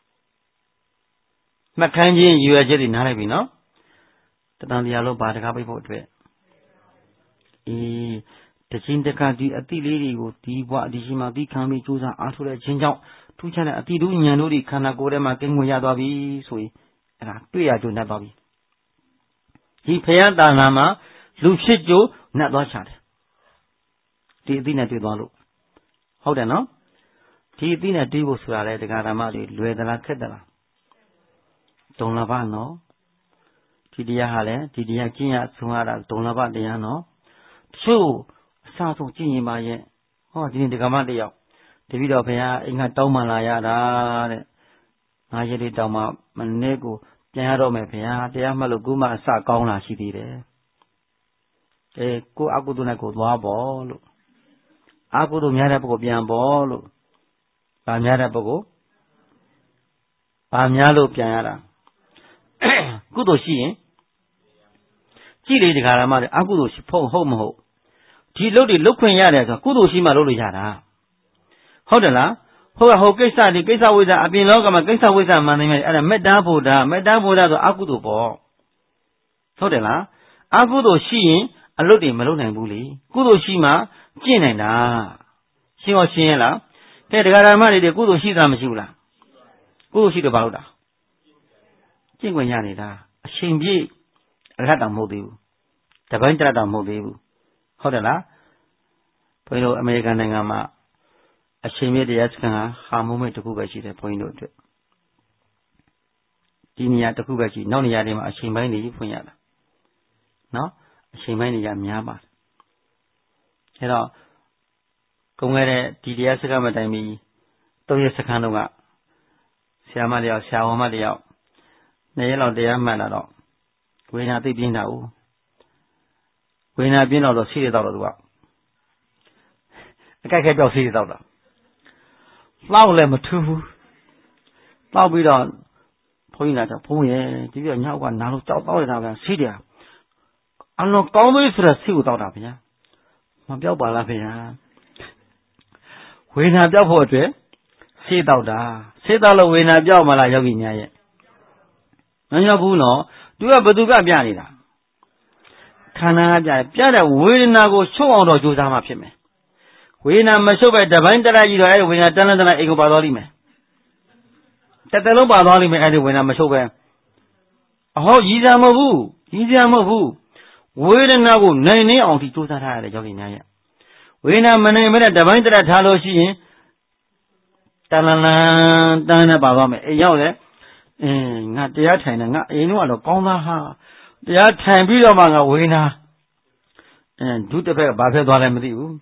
မှတ်ခိုင်းခြင်းရွယ်ချက်တွေနားလိုက်ပြီနော်တသံတရားလုံးဘာတကားပိတ်ဖို့အတွက်တခြင်းတခါဒီအတိလေးတွေကိုဒီဘဝဒီရှိမှသိခံပြီးကြိုးစားအားထုတ်တဲ့ခြင်းကြောင့်ထူးခြားတဲ့အတိတို့ဉာဏ်တို့တွေခန္ဓာကိုယ်ထဲမှာကင်းဝင်ရသွားပြီဆိုရင်အဲ့ဒါတွေ့ရကြုံတတ်သွားပြီဒီဖယားတာနာမှာလူဖြစ်ကြိုနတ်သွားချတယ်ဒီအတိနဲ့တွေ့သွားလို့ဟုတ်တယ်နော်ဒီအတိနဲ့တွေ့ဖို့ဆိုတာလေတရားဓမ္မတွေလွယ်သလားခက်သလားဒုံလဘနော်ဒီတရားဟာလေဒီတရားကျင့်ရဆုံးရတာဒုံလဘတရားနော်တချို့အစားဆုံးကျင့်ရင်ပါရဲ့ဟောဒီနေ့ဒကာမတယောက်တပည့်တော်ဘုရားအိမ်ကတောင်းမှလာရတာတဲ့ငါရည်လေးတောင်းမှမနေ့ကိုပြန်ရတော့မယ်ဘုရားတရားမှတ်လို့ခုမှအစကောင်းလာရှိသေးတယ်ကိုအကုသိုလ်နဲ့ကိုသွားပေါ့လို့အကုသိုလ်များတဲ့ပုဂ္ဂိုလ်ပြန်ပေါ့လို့ဗာများတဲ့ပုဂ္ဂိုလ်ဗာများလို့ပြန်ရတာကုသိုလ်ရှိရင်ကြည့်လေဒီခါရမတဲ့အကုသိုလ်ရှိဖို့ဟုတ်မဟုတ်ဒီလုပ်တွေလုပ်ခွင့်ရတယ်ဆိုကုသိုလ်ရှိမှလုပ်လို့ရတာဟုတ်တယ်လားဟုတ်ကိစ္စဒီကိစ္စဝိဇ္ဇာအပြင်လောကမှာကိစ္စဝိဇ္ဇာမှန်တယ်အဲ့ဒါမေတ္တာဘုရားဆိုအကုသိုလ်ပေါ့ဟုတ်တယ်လားအကုသိုလ်ရှိရင်အလုပ်တွေမလုပ်နိုင်ဘူးလေကုသိုလ်ရှိမှကျင့်နိုင်တာရှင်းရဲ့လားကဲတရားဓမ္မတွေကုသိုလ်ရှိတာမရှိဘူးလားကုသိုလ်ရှိတော့ဘာလို့တာကျင့်ခွင့်ရနေတာအချိန်ပြည့်အရဟတမဟုတ်သေးဘူးတပိုင်းတရတောင်မဟုတ်သေးဘူးဟုတ်တယ်လားဘုန်းကြီးတို့အမေရိကန်နိုင်ငံမှာအချိန်ပြည့်တရားစခန်းဟာမုံမိတ်တစ်ခုပဲရှိတယ်ဘုန်းကြီးတို့အတွက်ဒီနေရာတစ်ခုပဲရှိနောက်နေရာတွေမှာအချိန်ပိုင်းနေဖွင့်ရတာနော်အချိန်ပိုင်းနေရများပါတယ်အဲတော့ကုန်ခဲ့တဲ့ဒီတရားစခန်းမတိုင်မီ3ရက်စခန်းတော့ကဆရာမတယောက်ဆရာဝန်မတယောက်2ရက်လောက်တရားမှတ်လာတော့ဝေဒနာသိပြင်းတာဦးဝေဒနာပြင်းတော့ဆေးရတော့သူကအကြိုက်ခဲပြောက်ဆေးရတော့တာလောက်လည်းမထူးဘူးတောက်ပြီးတော့ဘုန်းကြီးလာတော့ဘုန်းရဲ့ဒီပြညောက်ကနာလို့ကြောက်တော့ရတာဗျာဆေးတယ်အလုံးကောင်းပြီဆိုတော့ဆေးကိုတောက်တာဗျာမပြောက်ပါလားဗျာဝေဒနာပြောက်ဖို့အတွက်ဆေးတောက်တာဆေးတောက်လို့ဝေဒနာပြောက်မလားယောဂီများရဲ့မပြောက်ဘူးနော်သူကဘသူကပြနေတာခန္ဓာကပြတဲ့ဝေဒနာကိုချုပ်အောင်တော့ကြိုးစားမှဖြစ်မယ်ဝေဒနာမချုပ်ပဲတပိုင်းတရကြီးတော့အဲဝေဒနာတန်းတန်းအိမ်ကိုပါသွားလိမ့်မယ်တက်လုံးပါသွားလိမ့်မယ်အဲ့ဒီဝေဒနာမချုပ်ပဲအဟောရည်စရာမဟုတ်ဘူးဝေဒနာကိုနိုင်နေအောင်ဒီစူးစမ်းထားရတယ်ယောဂီများရဲ့ဝေဒနာမနိုင်မဲ့တပိုင်းတရထားလို့ရှိရင်တန်လန်တန်းနဲ့ပါသွားမယ်အိမ်ရောက်လေငါတရားထိုင်တယ်ငါအိမ်တော့ကောင်းသားဟာတရားထိုင်ပြီးတော့မှငါဝေဒနာဒုတစ်ဖက်ကဘာဖြစ်သွားလဲမသိဘူး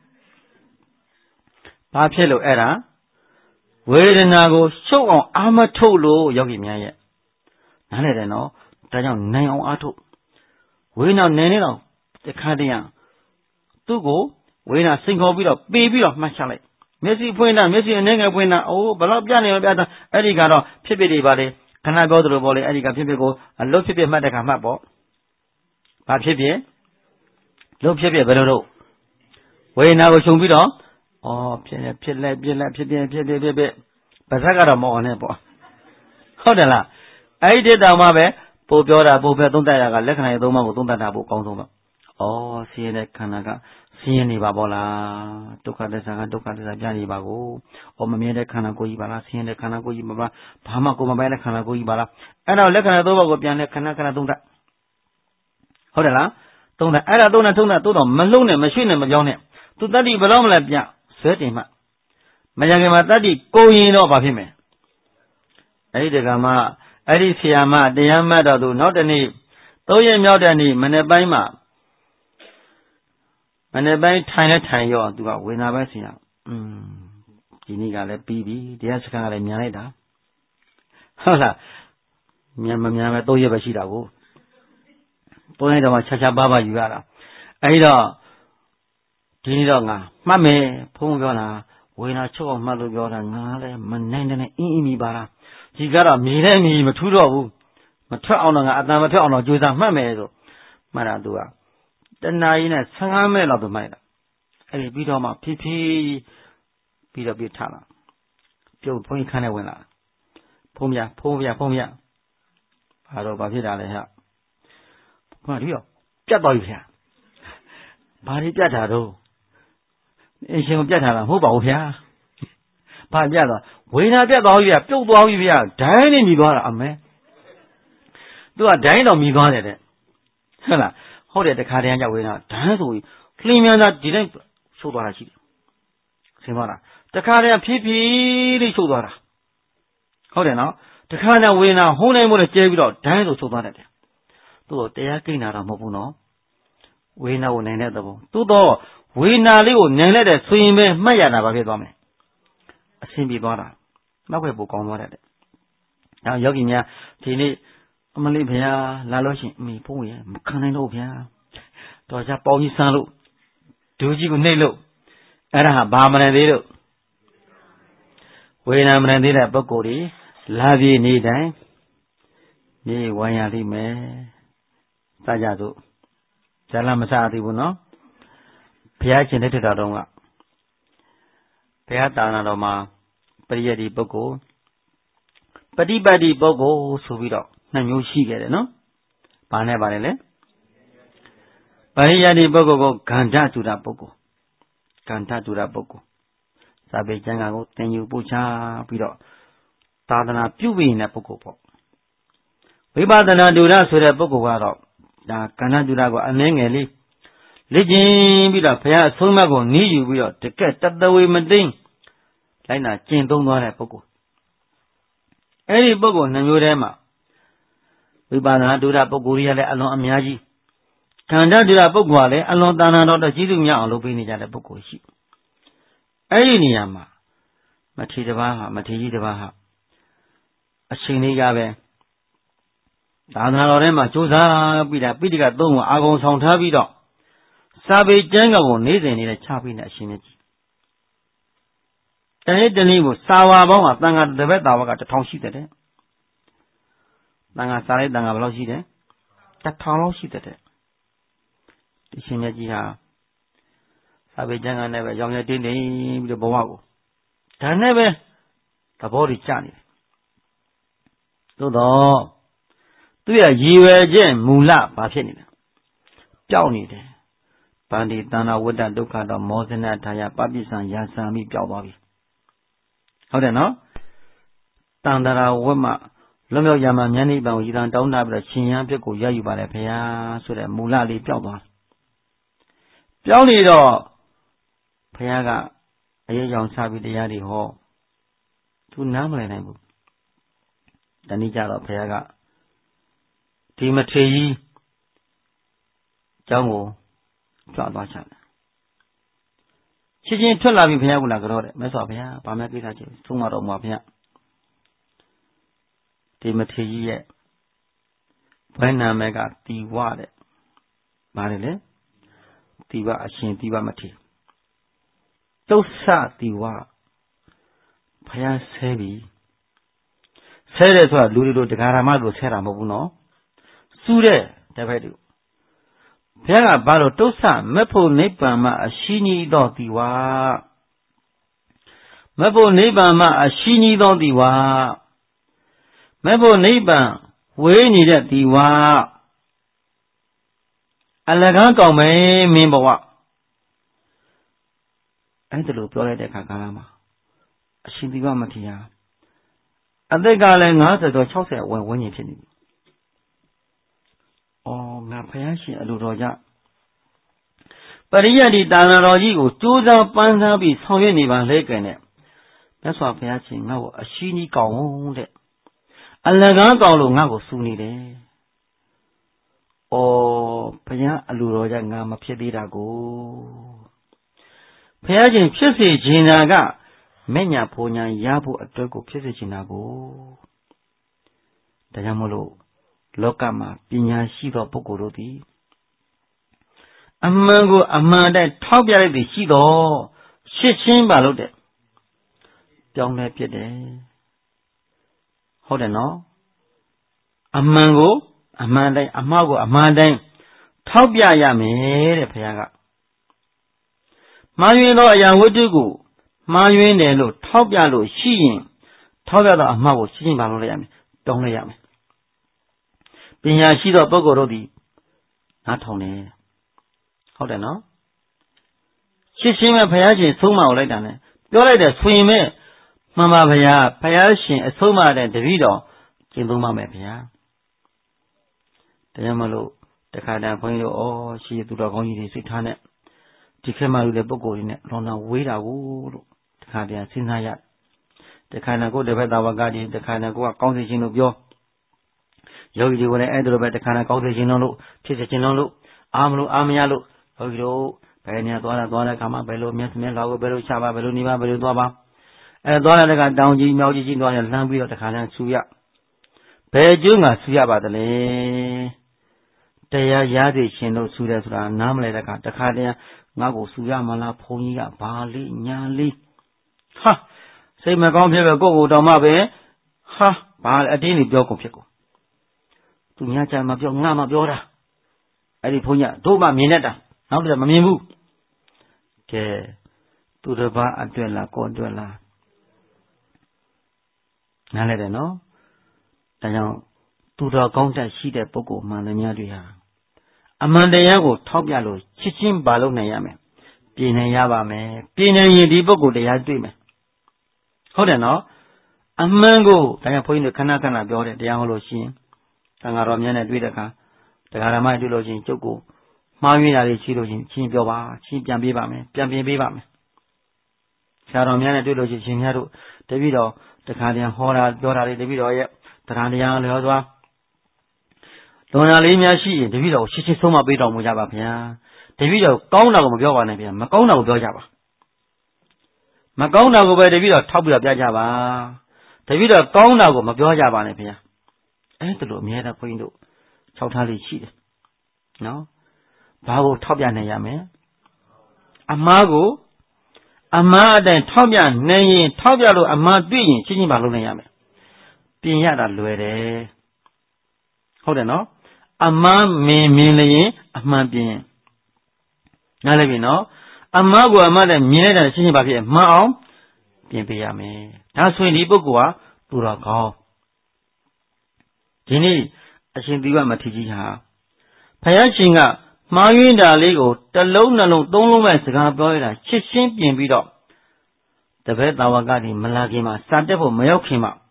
ဘာဖြစ်လို့အဲ့ဒါဝေဒနာကိုရှုပ်အောင်အာမထုတ်လို့ယောဂီများရဲ့နားလည်တယ်နော်ဒါကြောင့်နိုင်အောင်အားထုတ်ဝေဒနာနိုင်နေတော့တခါတည်းသူ့ကိုဝေဒနာစိန်ခေါ်ပြီးတော့ပေပြီးတော့မှတ်ချလိုက်မျက်စိဖွင့်တာမျက်စိအနေငယ်ဖွင့်တာအိုးဘလောက်ပြနေမပြတာအဲ့ဒီကတော့ဖြစ်ဖြစ်တွေပါလေခဏပြောသလိုပေါ့လေအဲ့ဒီကဖြစ်ဖြစ်ကိုအလွတ်ဖြစ်ဖြစ်မှတ်တဲ့ခါမှတ်ပေါ့ဘာဖြစ်ဖြစ်လွတ်ဖြစ်ဖြစ်ဘယ်လိုတော့ဝေဒနာကိုခြုံပြီးတော့ဖြစ်လဲပါဇက်ကတော့မော်နဲ့ပေါ့ဟုတ်တယ်လားအဲ့ဒီတောင်မှပဲပို့ပြောတာပို့ပဲသုံးသပ်ရကလက္ခဏာရဲ့သုံးပါးကိုသုံးသပ်တာပို့အကောင်းဆုံးပါဆင်းရဲတဲ့ခန္ဓာကဆင်းရဲနေပါပေါ့လားဒုက္ခသစ္စာကဒုက္ခသစ္စာပြနေပါကိုမမြဲတဲ့ခန္ဓာကိုယ်ကြီးပါလားဆင်းရဲတဲ့ခန္ဓာကိုယ်ကြီးပါလားဘာမှကိုယ်မပိုင်တဲ့ခန္ဓာကိုယ်ကြီးပါလားအဲ့တော့လက္ခဏာသုံးပါးကိုပြန်လဲခဏသုံးသပ်ဟုတ်တယ်လားသုံးသပ်အဲ့ဒါသုံးသပ်သို့တော့မလုံးနဲ့မရွှေ့နဲ့မပြောင်းနဲ့သူတတ္တိဘယ်တော့မှလည်းပြဆွဲတင်မှမရခင်မှာတတ္တိကိုရင်တော့ဘာဖြစ်မယ်အဲ့ဒီတက္ကမအဲ့ဒီဆရာမတရားမှတ်တော်သူနောက်တနေ့၃ရက်မြောက်တဲ့နေ့မနေ့ပိုင်းမှာထိုင်ရောသူကဝေဒနာပဲဆရာဒီနေ့ကလည်းပြီးပြီတရားစခန်းကလည်းမြန်လိုက်တာဟုတ်လားမြန်မမြန်ပဲ၃ရက်ပဲရှိတာကို၃ရက်တော့မှခြားပါးယူရတာအဲ့တော့ဒီနေ့တော့ငါမှတ်မယ်ဖုန်းပြောတာဝေဒနာချုပ်အောင်မှတ်လို့ပြောတာငါလည်းမနိုင်တဲ့အင်းမိပါလားဒီကတော့မြေတဲ့မြေမထူးတော့ဘူးမထွက်အောင်တော့ငါအတန်မထွက်အောင်တော့ကြိုးစားမှတ်မယ်ဆိုမှတ်တာသူကတဏှာကြီးနဲ့15မိနစ်လောက်သူမှတ်တာအဲ့ဒီပြီးတော့မှဖြည်းဖြည်းပြီးတော့ပြထားလာပြုတ်ဘုန်းကြီးခန်းထဲဝင်လာဖုန်းပြဘာတော့ဘာဖြစ်တာလဲဟဲ့ဘုရားဒီရောပြတ်သွားပြီခင်ဗျာဘာတွေပြတ်တာတော့အရှင်ကိုပြတ်ထားတာမဟုတ်ပါဘူးခင်ဗျာဘာပြတ်သွားဝေဒနာပြတ်သွားပြီဗျပြုတ်သွားပြီဗျဒိုင်းနဲ့မြည်သွားတာအမဲသူကဒိုင်းတော့မြည်သွားတယ်တဲ့ဟုတ်လားဟုတ်တယ်တခါတည်းရောက်ဝေဒနာဒိုင်းဆိုပြီးလှင်းမြန်တာဒီတိုင်းရှုပ်သွားတာရှိတယ်ဆင်သွားတာတခါတည်းဖြည်းဖြည်းလေးရှုပ်သွားတာဟုတ်တယ်နော်တခါတည်းဝေဒနာဟုံးနိုင်မို့လဲကျဲပြီးတော့ဒိုင်းဆိုရှုပ်သွားတယ်သူ့တရားကိန်းတာတော့မဟုတ်ဘူးနော်ဝေဒနာကိုနိုင်တဲ့သဘောသို့တော့ဝေဒနာလေးကိုနိုင်လိုက်တဲ့ဆိုရင်ပဲမှတ်ရတာပါဖြစ်သွားမယ်အဆင်ပြေသွားတာနောက်ပဲပိုကောင်းသွားတယ်နောက်ယောဂီများဒီနေ့အမလေးဘုရားလာလို့ရှိရင်အမေဖုန်းရမခံနိုင်တော့ဗျာတော်ကြပေါင်းကြီးဆန်းလို့ဒူးကြီးကိုနှိပ်လို့အဲ့ဒါဟာဘာမနိုင်သေးလို့ဝေဒနာမနိုင်သေးတဲ့ပုဂ္ဂိုလ်တွေလာပြေနေတိုင်းနေဝိုင်းရလိမ့်မယ်စကြစို့ဇာလမစားသေးဘူးနော်ဘုရားရှင်လက်ထက်တော်ကဘုရားတာနာတော်မှာပရိယတ္တိပုဂ္ဂိုလ်ပฏิပတ်တိပုဂ္ဂိုလ်ဆိုပြီးတော့နှစ်မျိုးရှိခဲ့တယ်နော်ဘာနဲ့ပါလဲလဲပရိယတ္တိပုဂ္ဂိုလ်ကိုဂန္ဓတုရပုဂ္ဂိုလ်စာပေကျမ်းဂန်ကိုသင်ယူပို့ချပြီးတော့သာသနာပြုပြီးနေတဲ့ပုဂ္ဂိုလ်ပေါ့ဝိပဿနာတုရဆိုတဲ့ပုဂ္ဂိုလ်ကတော့ဒါကန္ဓတုရကိုအနည်းငယ်လေးလေ့ကျင့်ပြီးတော့ဘုရားအဆုံးအမကိုနီးယူပြီးတော့တကက်တသဝေမသိမ့်လိုက်နာကျင့်သုံးသွားတဲ့ပုဂ္ဂိုလ်အဲ့ဒီပုဂ္ဂိုလ်နှမျိုးထဲမှာဝိပဿနာတုရပုဂ္ဂိုလ်ကြီးလည်းအလွန်အများကြီးကန္ဓတုရပုဂ္ဂိုလ်ကလည်းအလွန်သာနာတော်ကြီးစုများအောင်လုပ်ပေးနေကြတဲ့ပုဂ္ဂိုလ်ရှိအဲ့ဒီနေရာမှာမထေရကြီးတစ်ပါးဟာအချိန်လေးကပဲသာသနာတော်ထဲမှာကြိုးစားပြီးတာပိဋကသုံးကိုအာဂုံဆောင်ထားပြီးတော့စာပေကျမ်းကိုနေ့စဉ်နေ့နဲ့ချပေးနေအရှင်မြတ်ကြီးတနေ့ကိုစာဝါပေါင်းကတန်ခါတစ်ပတ်တာဝက1000ရှိတဲ့တန်ခါစာလိုက်တန်ခါဘယ်လောက်ရှိတယ်1000လောက်ရှိတဲ့ဒီရှင်မြတ်ကြီးဟာစာပေကျမ်းနဲ့ပဲရောင်ရတင်းနေပြီးတော့ဘဝကိုဒါနဲ့ပဲသဘောတွေကျနေတယ်သို့တော့သူရရည်ရွယ်ချက်မူလဘာဖြစ်နေလဲပျောက်နေတယ်ဗန္ဒီတဏ္ဍဝတ္တဒုက္ခတော့မောဇနထာယပပိစ္ဆံယာစံပြီးပျောက်သွားပြီဟုတ်တယ်နော်တန်တရာဝက်မှလွတ်မြောက်ရမှာဉာဏ်နိဗ္ဗာန်ကိုရည်တန်တောင်းတပြီးတော့ရှင်ရန်ပြစ်ကိုရယူပါလေဖေဟာဆိုတဲ့မူလလေးပြောက်သွားပြောင်းနေတော့ဖေဟာကအရေးကြောင့်စပြီးတရားတွေဟောသူနားမလည်နိုင်ဘူးတနည်းကြတော့ဖေဟာကဒီမထေကြီးเจ้าကိုကြွသွားချတယ်ချင်းထွက်လာပြီဖေဟာကလာကြောတဲ့မြတ်စွာဘုရားဗာမဲကိစ္စချင်းသုံးမတော်မှာဖေဟာဒီမထေကြီးရဲ့ဘယ်နာမည်ကတီဝတဲ့ဗါတယ်လေတီဝအရှင်တီဝမထေတုတ်ဆတီဝဘုရားဆဲပြီဆဲတယ်ဆိုတာလူတွေတို့တရားဓမ္မတို့ဆဲတာမဟုတ်ဘူးနော်စူးတဲ့တပည့်တို့ဘုရားကဘာလို့တုတ်ဆမက်ဖို့နိဗ္ဗာန်မှာအရှိကြီးသောတီဝမက်ဖို့နိဗ္ဗာန်မှာအရှိကြီးသောတီဝမဲ့ဖို့နိဗ္ဗာန်ဝေးနေတဲ့ဒီဝါအလကားကောင်းမယ်မင်းဘဝအဲ့ဒါလိုပြောလိုက်တဲ့အခါကာလမှာအရှင်ဒီဝမထေရအသက်ကလည်း50ကျော်60ဝန်းကျင်ဖြစ်နေပြီ။အော်ငါဖယားရှင်အလိုတော်ကြပရိယတ်ဒီတာနာတော်ကြီးကိုကြိုးစားပန်းစားပြီးဆောင်ရွက်နေပါလေကဲနဲ့မြတ်စွာဘုရားရှင်ငါ့ကိုအရှိကြီးကောင်းတဲ့အလကားကောင်းလို့ငါ့ကိုစူနေတယ်။အော်ဘုရားအလိုတော်ကြငါမဖြစ်သေးတာကိုဘုရားရှင်ဖြစ်စေခြင်းနာကမဲ့ညာဘုံညာရဖို့အတွက်ကိုဖြစ်စေခြင်းနာကိုဒါကြောင့်မလို့လောကမှာပညာရှိသောပုဂ္ဂိုလ်တို့သည်အမှန်ကိုအမှန်တိုင်းထောက်ပြလိုက်သည်ရှိတော့ရှစ်ချင်းပါလို့တဲ့ပြောင်းလဲပြစ်တယ်ဟုတ်တယ်နော်အမှန်ကိုအမှန်တိုင်းအမှားကိုအမှန်တိုင်းထောက်ပြရမယ်တဲ့ဘုရားကမှားယွင်းသောအရာဝတ္ထုကိုမှားယွင်းတယ်လို့ထောက်ပြလို့ရှိရင်ထောက်ပြသောအမှားကိုရှင်းရှင်းပါလို့လိုက်ရမယ်တောင်းလိုက်ရမယ်ပညာရှိသောပုဂ္ဂိုလ်တို့သည်နားထောင်တယ်ဟုတ်တယ်နော်ရှင်းရှင်းပဲဘုရားရှင်ဆုံးမကိုလိုက်တာ ਨੇ ပြောလိုက်တယ်ဆိုရင်မဲ့မှန်ပါဗျာဘုရားရှင်အဆုံးမတဲ့တပည့်တော်ကျင့်သုံးပါမယ်ဗျာတရားမလို့တခါတည်းဘုန်းကြီးတို့ရှိသူတော်ကောင်းကြီးတွေစိတ်ထားနဲ့ဒီခေတ်မှာလူတဲ့ပုဂ္ဂိုလ်တွေနဲ့လောကဝေးတာကိုလို့တခါတည်းစဉ်းစားရတခါနဲ့ကိုယ်တပည့်တော်ဝကကြီးတခါနဲ့ကိုယ်ကကောင်းစေခြင်းလို့ပြောယောဂီတွေကိုလည်းအဲ့ဒါလိုပဲတခါနဲ့ကောင်းစေခြင်းလို့ဖြစ်စေခြင်းလို့အာမလို့အာမရလို့ယောဂီတို့ဘယ်နေရာသွားတဲ့ခါမှာဘယ်လိုမျက်မျက်လာကိုဘယ်လိုချပါဘယ်လိုနေပါဘယ်လိုသွားပါသွားတဲ့ကတောင်ကြီးမြောက်ကြီးသွားရင်လှမ်းပြီးတော့တခါနဲ့ဆူရဘယ်ကျိုးငါဆူရပါသလဲတရားရသည်ရှင်တို့ဆူတယ်ဆိုတာနားမလဲတဲ့ခါတခါတည်းငါ့ကိုဆူရမလားဘုန်းကြီးကဘာလေးညာလေးဟာစိတ်မကောင်းဖြစ်ပဲကိုယ့်ကိုယ်တော်မှပဲဟာဘာလဲအတင်းနေပြောကုန်ဖြစ်ကုန်သူညာချာမပြောငါမပြောတာအဲ့ဒီဘုန်းကြီးတို့မှမြင်တတ်တာနောက်တော့မမြင်ဘူးကဲသူတစ်ပါးအတွက်လားကိုယ်အတွက်လားနားလဲတယ်နော်ဒါကြောင့်သူတော်ကောင်းတတ်ရှိတဲ့ပုဂ္ဂိုလ်မှန်သမျှတွေဟာအမှန်တရားကိုထောက်ပြလို့ချစ်ချင်းပါလို့နိုင်ရမယ်ပြင်နိုင်ရပါမယ်ပြင်နိုင်ရင်ဒီပုဂ္ဂိုလ်တရားတွေ့မယ်ဟုတ်တယ်နော်အမှန်ကိုဒါကြောင့်ဘုန်းကြီးတို့ခဏခဏပြောတယ်တရားဟောလို့ရှိရင်သံဃာတော်များနဲ့တွေ့တဲ့အခါတရားဓမ္မတွေ့လို့ရှိရင်ကျုပ်ကိုမှားယွင်းတာတွေရှိလို့ရှိရင်ချင်းပြောပါချင်းပြန်ပေးပါမယ်ပြန်ပြင်ပေးပါမယ်ဆရာတော်များနဲ့တွေ့လို့ရှိရင်ရှင်များတို့တပည့်တော်တခါတည်းဟောတာပြောတာတွေတပည့်တော်ရဲ့တရားတရားလျောသွားလွန်တာလေးများရှိရင်တပည့်တော်ရှင်းရှင်းဆုံးမပေးတော်မူကြပါဗျာတပည့်တော်ကောင်းတာကိုမပြောပါနဲ့ဗျာမကောင်းတာကိုပြောကြပါမကောင်းတာကိုပဲတပည့်တော်ထောက်ပြီးတော့ပြကြပါတပည့်တော်ကောင်းတာကိုမပြောကြပါနဲ့ဗျာအဲ့ဒါလိုအမြဲတမ်းဘုန်းကြီးတို့၆ထားလေးရှိတယ်နော်ဘာကိုထောက်ပြနိုင်ရမလဲအမှားကိုအမှားအတိုင်းထောက်ပြနိုင်ရင်ထောက်ပြလို့အမှားတွေ့ရင်ရှင်းရှင်းပါလုပ်နိုင်ရမယ်ပြင်ရတာလွယ်တယ်ဟုတ်တယ်နော်အမှားမြင်လျင်အမှန်ပြင်နားလည်ပြီနော်အမှားကိုအမှားနဲ့မြင်လိုက်တာရှင်းရှင်းပါဖြစ်မှန်အောင်ပြင်ပေးရမယ်ဒါဆိုရင်ဒီပုဂ္ဂိုလ်ဟာသူတော်ကောင်းဒီနေ့အရှင်သီဝမထေရကြီးဟာဘုရားရှင်ကမှားယွင်းတာလေးကိုတစ်လုံးနှလုံးသုံးလုံးပဲစကားပြောရတာချစ်ရှင်းပြင်ပြီးတော့တပည့်တာဝကတွေမလာခင်မှာစာတက်ဖို့မရောက်ခင်မှာ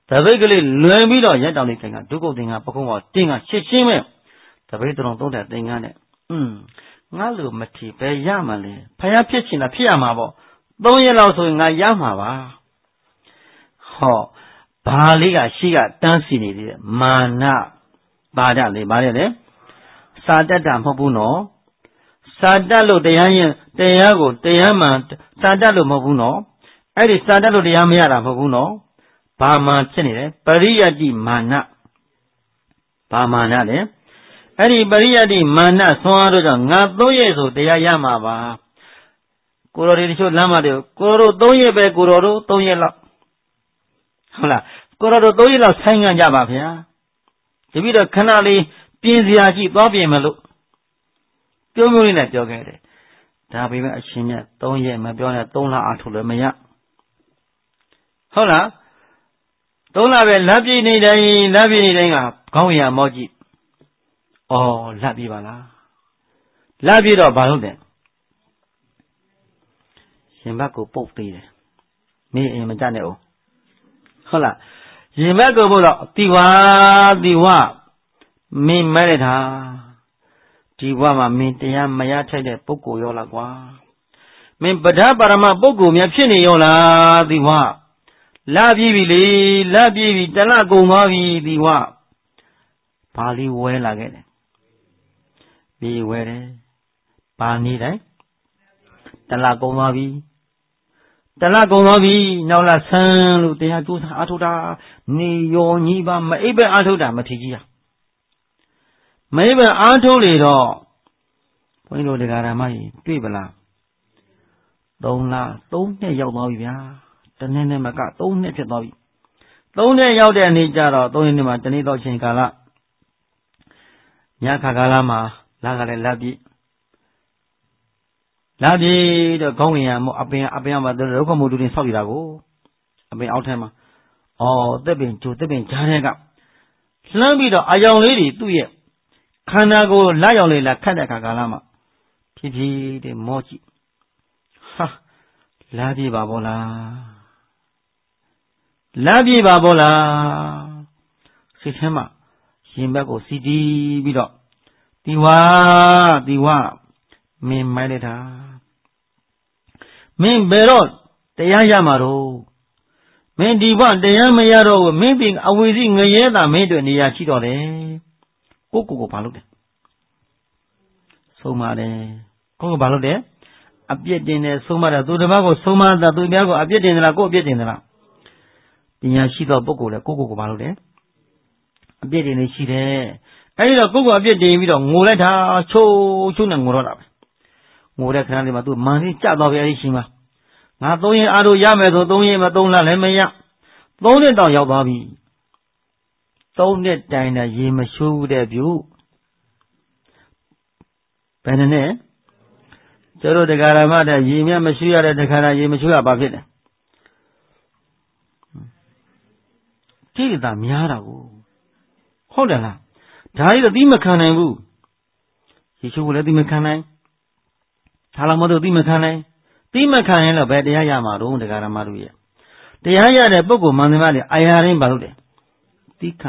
တပိတ်ကလေးလွယ်ပြီးတော့ရက်တောင်လေးသင်္ကန်းဒုက္ခသင်္ကန်းပကုံးပေါ်တင်းကရှင်းရှင်းပဲတပိတ်တော်သုံးတဲ့သင်္ကန်းနဲ့ငါလိုမထီပဲရမှလဲဖယားဖြစ်ချင်တာဖြစ်ရမှာပေါ့3 ရက်လောက်ဆိုရင်ငါရမှာပါဟောဘာလေးကရှိကတန်းစီနေသေးတယ်မာနပါဒလေဗါတယ်လေစာတတ်တာမဟုတ်ဘူးနော်စာတတ်လို့တရားရင်တရားကိုတရားမှန်စာတတ်လို့မဟုတ်ဘူးနော်အဲ့ဒီစာတတ်လို့တရားမရတာမဟုတ်ဘူးနော်ဘာမှဖြစ်နေတယ်ပရိယတ္တိမာနဘာမာနလဲအဲ့ဒီပရိယတ္တိမာနဆွမ်းအားတို့ကြောင့်ငါ3 ရက်ဆိုတရားရမှာပါကိုတော်တွေတချို့လမ်းမှာတွေကိုတော်တို့3 ရက်ပဲကိုတော်တို့3 ရက်လောက်ဟုတ်လားကိုတော်တို့3 ရက်လောက်ဆိုင်ငံ့ကြပါဗျာတပည့်တော်ခဏလေးပြင်စရာရှိသွားပြင်မလို့ပြုံးပြုံးလေးနဲ့ပြောခဲ့တယ်ဒါပေမဲ့အရှင်မြတ်3 ရက်မပြောနဲ့3 လအားထုတ်လို့မရဟုတ်လား3 လပဲလက်ပြည့်နေတိုင်းကခေါင်းရံမော့ကြည့်လက်ပြည့်ပါလားလက်ပြည့်တော့ဘာလို့လဲရှင်ဘက်ကိုပုတ်သေးတယ်မင်းအိမ်မကြနဲ့အောင်ဟုတ်လားရင်ဘက်ကိုပုတ်တော့တိဝမင်းမဲလိုက်တာဒီဘဝမှာမင်းတရားမရထိုက်တဲ့ပုဂ္ဂိုလ်ရောလားကွာမင်းပဒပါရမပုဂ္ဂိုလ်များဖြစ်နေရောလားတိဝလာပြည့်ပြီလေလာပြည့်ပြီတလကုန်သွားပြီတိဝဘာလေးဝဲလာခဲ့တယ်ပြီးဝဲတယ်ဘာနေတိုင်းတလကုန်သွားပြီနောက်လာဆန်းလို့တရားကြိုးစားအားထုတ်တာနေရောညီပါမအိပ်ပဲအားထုတ်တာမထီကြီးတာမအိပ်ပဲအားထုတ်လေတော့ဘုန်းကြီးတို့တရားဓမ္မကြီးတွေ့ပလား3 လ 3 နှစ်ရောက်သွားပြီဗျာတနေ့နဲ့မက3 နှစ်ဖြစ်သွားပြီ3 နှစ်ရောက်တဲ့နေ့ကျတော့3 နှစ်မှာတနေ့တော့ချိန်ကာလညခါကာလမှာလာကလည်းလက်ပြည့်တော့ခေါင်းဝင်ရမို့အပင်မှာဒုက္ခမှုတူတင်ဆောက်ရတာကိုအပင်အောက်ထဲမှာသက်ပင်ကြားထဲကလှမ်းပြီးတော့အယောင်လေးတွေသူ့ရဲ့ခန္ဓာကိုယ်လက်ရောက်လေးလာခတ်တဲ့အခါကာလမှာဖြည်းဖြည်းတဲ့မောကြည့်လာပြပါဘောလားစိတ်ထဲမှာရင်ဘက်ကိုစီတီးပြီးတော့ဒီဝမင်းမိုက်လိုက်တာမင်းဘယ်တော့တရားရမှာတော့မင်းဒီဘတရားမရတော့ဘူးမင်းပြင်အဝေစီငရဲတာမင်းတို့နေရာရှိတော့တယ်ကိုဘာလုပ်တယ်ဆုံးပါတယ်ကိုဘာလုပ်တယ်အပြစ်တင်တယ်ဆုံးမတာသူတစ်ပါးကိုဆုံးမတာသူများကိုအပြစ်တင်သလားကိုအပြစ်တင်သလားပညာရှိသောပုဂ္ဂိုလ်လည်းကိုဘာလုပ်တယ်အပြစ်တင်နေရှိတယ်အဲဒီတော့ကိုအပြစ်တင်ပြီးတော့ငိုလိုက်တာချိုးနဲ့ငိုတော့တာပဲငိုတဲ့ခဏလေးမှာသူမန်လေးကြသွားပြီအဲဒီရှိမှာငါ3 ရက်အားလို့ရမယ်ဆို3 ရက်မ3 လလည်းမရ3 နှစ်တောင်ရောက်သွားပြီ3 နှစ်တိုင်နဲ့ရေမရှိုးတဲ့ပြုဘယ်နဲ့ကျတို့တရားဓမ္မတဲ့ရေမြမရှိရတဲ့တခါရေမရှိရပါဖြစ်တယ်တိတာများတာကိုဟုတ်တယ်လားဒါကြီးတော့သိမခံနိုင်ဘူးရေချိုးလည်းသိမခံနိုင်ထားလာမလို့သိမခံနိုင်သိမခံရင်တော့ဘယ်တရားရမှာတော့တရားဓမ္မတို့ရဲ့တရားရတဲ့ပုဂ္ဂိုလ်မှန်တယ်မလဲအာရရင်ဘာလို့လဲသိခံ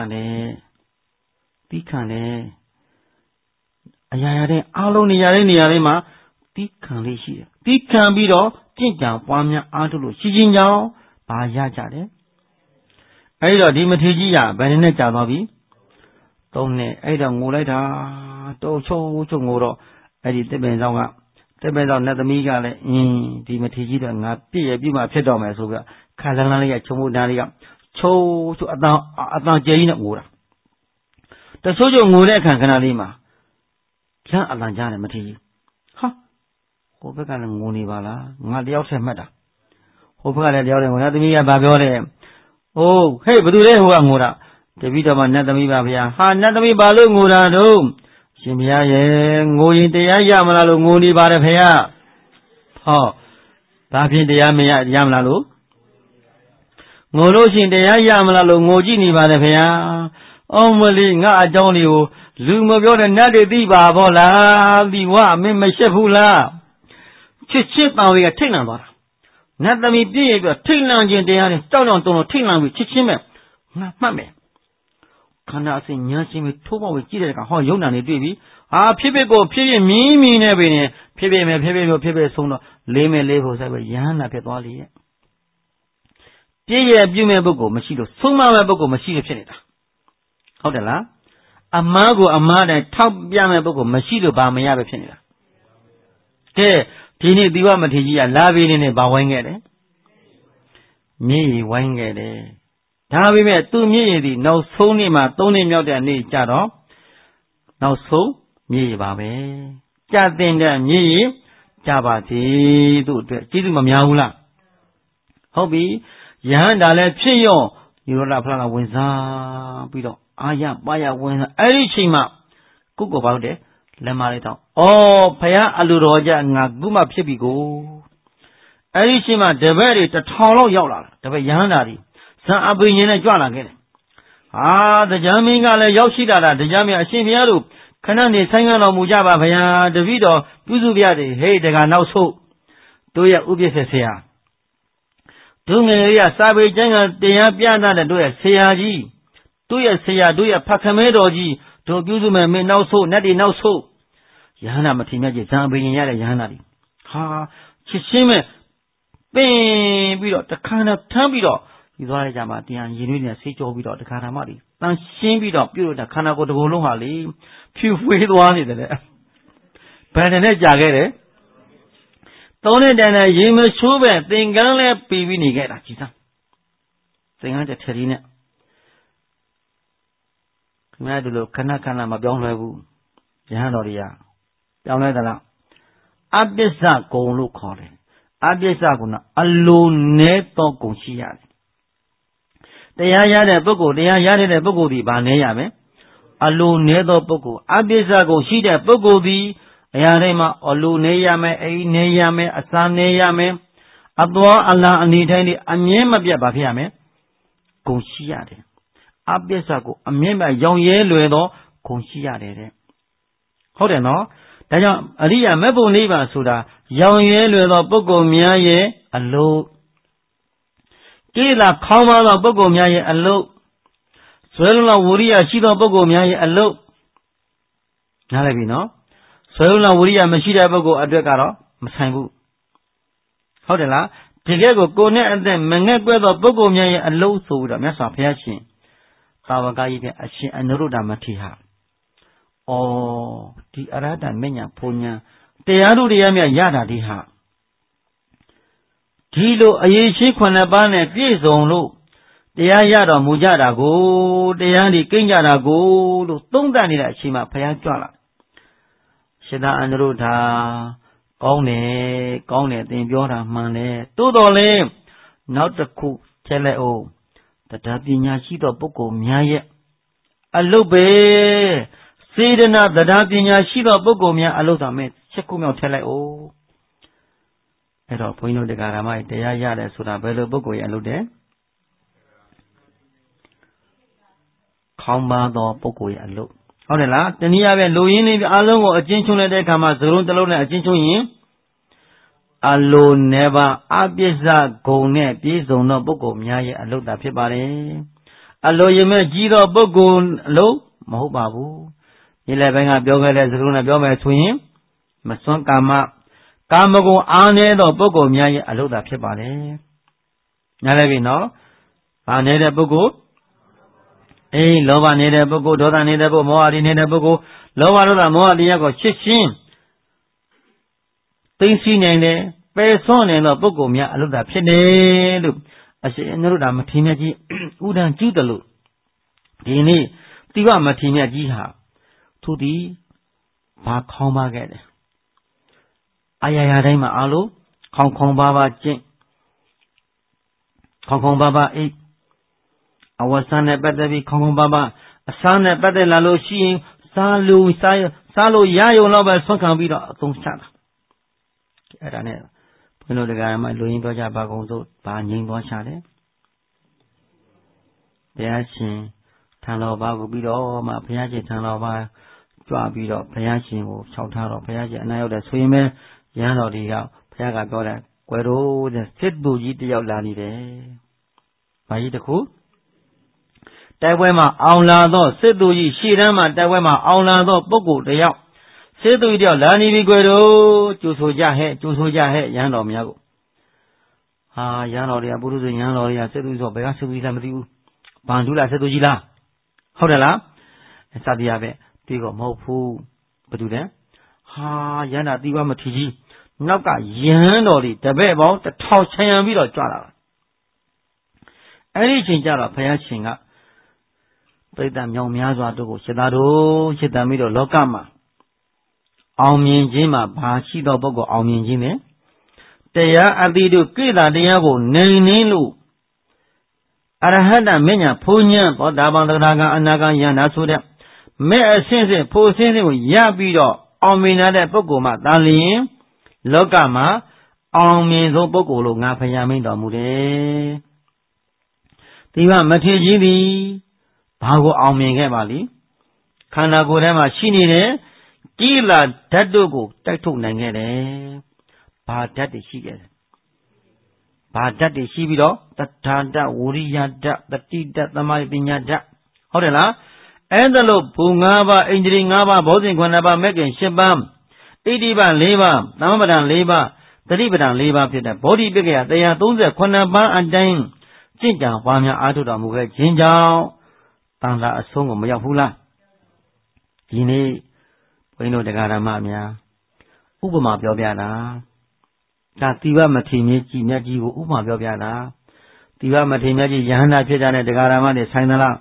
တယ်အရာရတဲ့အားလုံးနေရာလေးမှာသိခံလေးရှိတယ်သိခံပြီးတော့ကြင်ကြံပွားများအားထုတ်လို့ရှိခြင်းကြောင့်ဘာရကြတယ်အဲဒီတော့ဒီမထေကြီးကဘယ်နဲ့ကြာသွားပြီ3 နှစ်အဲ့တော့ငိုလိုက်တာတော့ချုံငိုတော့အဲ့ဒီတစ်ပင်ဆောင်နတ်သမီးကလည်းဒီမထေကြီးတော့ငါပြည့်ရပြမှဖြစ်တော့မယ်ဆိုပြီးခါလန်းလေးကချုံဖို့ဓာတ်လေးကချိုးအတန်ကျဲကြီးနဲ့ငိုတာတချို့ငိုတဲ့အခါခဏလေးမှာလမ်းအတန်ကြားတယ်မထေကြီးဟိုဘက်ကလည်းငိုနေပါလားငါတယောက်ဆက်မှတ်တာဟိုဘက်ကလည်းတယောက်တည်းငိုနတ်သမီးကဘာပြောလဲဟိုဟဲ့ဘယ်သူလဲဟိုကငိုတာတပည့်တော်မှနတ်သမီးပါဗျာနတ်သမီးဘာလို့ငိုတာတော့ရှင်ဘုရားရဲ့ငိုရင်တရားရမလားလို့ငိုနေပါတယ်ဖေဟာဘာဖြင့်တရားမရမလားလို့ငိုလို့ရှင်တရားရမလားလို့ငိုကြည့်နေပါတယ်ဖေဟာမလေးငါအကြောင်းလေးကိုလူမပြောတဲ့နတ်တွေသိပါဘောလားဒီဝမင်းမရှိဘူးလားချစ်တောင်လေးကထိတ်လန့်သွားတာနတ်သမီးပြည့်ရပြထိတ်လန့်ခြင်းတရားနဲ့တောက်တောင်တုံထိတ်လန့်ပြီးချစ်ချင်းပဲငါမှတ်မယ်ခန္ဓာအစဉ်ညာရှင်ပြီးထိုးပေါက်ပြီးကြည့်တဲ့အခါဟောယုံနာနေတွေ့ပြီဖြစ်ဖြစ်ကိုဖြစ်ဖြစ်မြင်းမြင်းနဲ့ပဲနေဖြစ်ဖြစ်မယ်ဖြစ်ဖြစ်ဆုံးတော့လေးမဲ့လေးဖို့ဆိုင်ပဲယဟန္တာဖြစ်သွားလေရဲ့ပြည့်ရဲ့ပြုမဲ့ပုဂ္ဂိုလ်မရှိလို့ဆုံးမမဲ့ပုဂ္ဂိုလ်မရှိလို့ဖြစ်နေတာဟုတ်တယ်လားအမားကိုအမားတိုင်းထောက်ပြမဲ့ပုဂ္ဂိုလ်မရှိလို့ဘာမရပဲဖြစ်နေတာကဲဒီနေ့သီဝမထေရကြီးကလာပြီးနေဘာဝိုင်းခဲ့တယ်မြေရီဝိုင်းခဲ့တယ်ဒါပေမဲ့သူ့မြေရီဒီနောက်ဆုံးနေ့မှာ3နှစ်မြောက်တဲ့နေ့ကြတော့နောက်ဆုံးမြေရီပါပဲကြတဲ့မြေရီကြပါစေသူ့အတွက်ကျေးဇူးမများဘူးလားဟုတ်ပြီယဟန်ဒါလည်းဖြစ်ရောယူရလာဖလားဝင်စားပြီးတော့အာရပါရဝင်စားအဲ့ဒီချိန်မှာကုက္ကိုဘာလို့တယ်လက်မလေးတော့ဖယားအလိုတော်ကြငါခုမှဖြစ်ပြီကိုအဲ့ဒီချိန်မှာတပည့်တွေ1000လောက်ရောက်လာတာတပည့်ယဟန်ဒါတွေဇန်အပိညင်းနဲ့ကြွလာခဲ့တယ်တရားမင်းကလည်းရောက်ရှိလာတာတရားမင်းအရှင်ဘုရားတို့ခဏနေဆိုင်ငံတော်မူကြပါဘုရားတပည့်တော်ပြုစုပြတယ်ဟေးတကနောက်ဆုတ်တို့ရဲ့ဥပ္ပစ္စေဆရာတို့ငယ်လေးကစာပေကျမ်းကတရားပြသတဲ့တို့ရဲ့ဆရာကြီးတို့ရဲ့ဆရာတို့ရဲ့ဖခင်မဲတော်ကြီးတို့ပြုစုမယ်မင်းနောက်ဆုတ်နတ်တွေနောက်ဆုတ်ယဟန္တာမထေရကြီးဇံအပိညင်ရတဲ့ယဟန္တာတွေချစ်ချင်းမဲ့ပင်ပြီးတော့တခါနဲ့ထမ်းပြီးတော့ဒီသွားရကြမှာတရားရင်နှွေးနေဆေးကြောပြီးတော့တခါဓမ္မတွေတန်ရှင်းပြီးတော့ပြုလို့တဲ့ခန္ဓာကိုယ်တစ်ကိုယ်လုံးဟာလေဖြူဖွေးသွားနေတယ်လေဘယ်နဲ့ကြာခဲ့တယ်3နှစ်တန်တဲ့ရေမချိုးပဲသင်္ကန်းလဲပြီးနေခဲ့တာကြည်စမ်းသင်္ကန်းတဲ့ထရီနဲ့ခင်ဗျားတို့လိုခဏခဏမပြောင်းလဲဘူးယဟန်တော်တွေကပြောင်းလဲသလားအပစ္စကုံလို့ခေါ်တယ်အပစ္စကုံကအလိုနဲ့တော့ကုံရှိရတယ်တရားရတဲ့ပုဂ္ဂိုလ်တရားရတဲ့ပုဂ္ဂိုလ်ဒီဗာနေရမယ်အလိုနဲ့သောပုဂ္ဂိုလ်အပစ္စကုံရှိတဲ့ပုဂ္ဂိုလ်ဒီအရာတိုင်းမှာအလိုနေရမယ်အိနေရမယ်အစာနေရမယ်အသွားအလာအနေတိုင်းဒီအမြဲမပြတ်ပါဖြစ်ရမယ်ဂုံရှိရတယ်အပစ္စကိုအမြဲမရောင်ရဲလွယ်သောဂုံရှိရတယ်တဲ့ဟုတ်တယ်နော်ဒါကြောင့်အရိယာမေဖို့နိဗ္ဗာန်ဆိုတာရောင်ရဲလွယ်သောပုဂ္ဂိုလ်များရဲ့အလို့ကိလေသာခေါင်းပါသောပုဂ္ဂိုလ်များရဲ့အလို့ဆွဲလုံးဝရိယရှိသောပုဂ္ဂိုလ်များရဲ့အလို့နားလည်ပြီနော်ဆွဲလုံးဝရိယမရှိတဲ့ပုဂ္ဂိုလ်အတွက်ကတော့မဆိုင်ဘူးဟုတ်တယ်လားတကယ်ကိုနဲ့အသက်မငဲ့ကွဲသောပုဂ္ဂိုလ်များရဲ့အလို့ဆိုပြီးတော့မြတ်စွာဘုရားရှင်သာဝကကြီးတဲ့အရှင်အနုရုဒ္ဓမထေရဒီအရဟတမဉ္ဇဉ်ဘုံညာတရားတို့တရားမြတ်ရတာဒီဟာဒီလိုအရေးရှိ9ပါးနဲ့ပြည့်စုံလို့တရားရတော်မူကြတာကိုတရားဒီကိန်းကြတာကိုလို့သုံးသပ်နေတဲ့အချိန်မှာဘုရားကြွလာရှင်သာအနုရုဒ္ဓကောင်းတယ်သင်ပြောတာမှန်တယ်တိုးတော်လဲနောက်တစ်ခုထည့်လိုက်အောင်တရားပညာရှိသောပုဂ္ဂိုလ်များရဲ့အလုတ်ပဲစေတနာတရားပညာရှိသောပုဂ္ဂိုလ်များအလုတ်သာမဲ့ချက်ခုမြောက်ထည့်လိုက်အောင်အဲ့တော့ဘုန်းကြီးတို့တရားဓမ္မတရားရတယ်ဆိုတာဘယ်လိုပုဂ္ဂိုလ်ရဲ့အလုတ်တဲ့ခေါင်းပါသောပုဂ္ဂိုလ်ရဲ့အလုတ်ဟုတ်တယ်လားတနည်းအားဖြင့်လူရင်းလေးအားလုံးကိုအကျဉ်းချုံလိုက်တဲ့အခါမှာသရုံးတစ်လုံးနဲ့အကျဉ်းချုံရင်အလိုနဲ့ပါအပစ္စဂုံနဲ့ပြည့်စုံသောပုဂ္ဂိုလ်များရဲ့အလုတ်သာဖြစ်ပါတယ်အလိုရမဲ့ကြီးသောပုဂ္ဂိုလ်အလုတ်မဟုတ်ပါဘူးဒီလည်းဘက်ကပြောခဲ့တဲ့သရုံးနဲ့ပြောမယ်ဆိုရင်မစွန့်ကာမဂုဏ်အားနည်းသောပုဂ္ဂိုလ်များရဲ့အလုတ်သာဖြစ်ပါတယ်နားလည်ပြီနော်အားနည်းတဲ့ပုဂ္ဂိုလ်လောဘနေတဲ့ပုဂ္ဂိုလ်ဒေါသနေတဲ့ပုဂ္ဂိုလ်မောဟနေတဲ့ပုဂ္ဂိုလ်လောဘဒေါသမောဟတရားကိုရှင်းရှင်းသိသိနိုင်တယ်ပယ်ဆွနိုင်သောပုဂ္ဂိုလ်များအလုတ်သာဖြစ်တယ်လို့အရှင်အနုရုဒ္ဓမထေရကြီးဥဒံကျူးတယ်လို့ဒီနေ့တိဝမထေရကြီးဟာသူသည်ဘာခေါင်းပါခဲ့တယ်အရာရာတိုင်းမှာအလိုခေါင်းပါကျင့်ခေါင်းပါအိတ်အဝဆန်းနဲ့ပတ်သက်ပြီးခေါင်းပါအစားနဲ့ပတ်သက်လာလို့ရှိရင်စားလို့ရရုံတော့ပဲဆွန့်ခံပြီးတော့အသုံးချတာအဲ့ဒါနဲ့ဘုန်းတော်တရားမှာလူရင်းပြောကြပါကုန်စို့ဘာငြိမ်သွားချတယ်ဘုရားရှင်ထံတော်ဘာကိုပြီးတော့မှဘုရားရှင်ထံတော်ဘာကြွပြီးတော့ဘုရားရှင်ကိုခြောက်ထားတော့ဘုရားရှင်အနာရောက်တဲ့ဆိုရင်ပဲရဟန်းတော်တွေကဘုရားကပြောတယ်ကွယ်တော်တဲ့စစ်သူကြီးတယောက်လာနေတယ်ဘာကြီးတခုတိုက်ပွဲမှာအောင်လာသောစစ်သူကြီးရှေ့တန်းမှာတိုက်ပွဲမှာအောင်လာသောပုဂ္ဂိုလ်တယောက်စစ်သူကြီးတယောက်လာနေပြီကွယ်တို့ကြိုဆိုကြဟဲ့ရဟန်းတော်များကိုဟာရဟန်းတော်တွေကပုရုဇဉ်ရဟန်းတော်တွေကစစ်သူကြီးဆိုဘယ်ကစစ်သူကြီးလဲမသိဘူးဗန္ဓုလားစစ်သူကြီးလားဟုတ်တယ်လားစသည်အပဲပြီးတော့မဟုတ်ဘူးဘယ်သူလဲဟာရဟန္တာတိဝမထီကြီးနောက်ကယဟန်တော်တွေတပည့်ပေါင်း1000ချမ်းပြီးတော့ကြွလာတာအဲ့ဒီချိန်ကျတော့ဘုရားရှင်ကပြိတ္တမြောင်များစွာတို့ကိုရှစ်သားတို့ရှစ်တန်ပြီးတော့လောကမှာအောင်မြင်ခြင်းမှာဘာရှိသောပုဂ္ဂိုလ်အောင်မြင်ခြင်းပဲတရားအတိတို့ကိလေသာတရားကိုနိုင်နေလို့အရဟတမဉ္ဇဉ်ဖူးညံသောတာပန်သရဂံအနာဂံယန္တာဆိုတဲ့မဲ့အဆင့်ဆင့်ဖို့ဆင်းဆင်းကိုရပြီးတော့အောင်မြင်တဲ့ပုဂ္ဂိုလ်မှသာလျှင်လောကမှာအောင်မြင်ဆုံးပုဂ္ဂိုလ်လို့ငါဖျားမိန်တော်မူတယ်။ဒီမှာမထေရကြီးသည်ဘာကိုအောင်မြင်ခဲ့ပါလိခန္ဓာကိုယ်ထဲမှာရှိနေတဲ့ကိလေသာဓာတ်တို့ကိုတိုက်ထုတ်နိုင်ခဲ့တယ်။ဘာဓာတ်တွေရှိခဲ့လဲ။ဘာဓာတ်တွေရှိပြီးတော့တထာဓာတ်ဝိရိယဓာတ်တတိဓာတ်သမာဓိပညာဓာတ်ဟုတ်တယ်လား။အဲ့ဒါလို့ဘုံ၅ပါးဣန္ဒြေ၅ပါးဘောဇဉ်9ပါးမဲ့ခင်10ပါးဣတိပ4ပါးသမ္ပဒံ4ပါးတတိပဒံ4ပါးဖြစ်တဲ့ဘောဓိပက္ခယ138ပါးအတိုင်းကျင့်ကြံပွားများအားထုတ်တော်မူခဲ့ခြင်းကြောင့်တန်တာအဆုံးကိုမရောက်ဘူးလားဒီနေ့ဘုန်းကြီးတို့တရားဓမ္မများဥပမာပြောပြတာဒါတိဝမထေရကြီးမြတ်ကြီးကိုဥပမာပြောပြတာတိဝမထေရမြတ်ကြီးယဟန္တာဖြစ်တဲ့တရားဓမ္မတွေဆိုင်သလား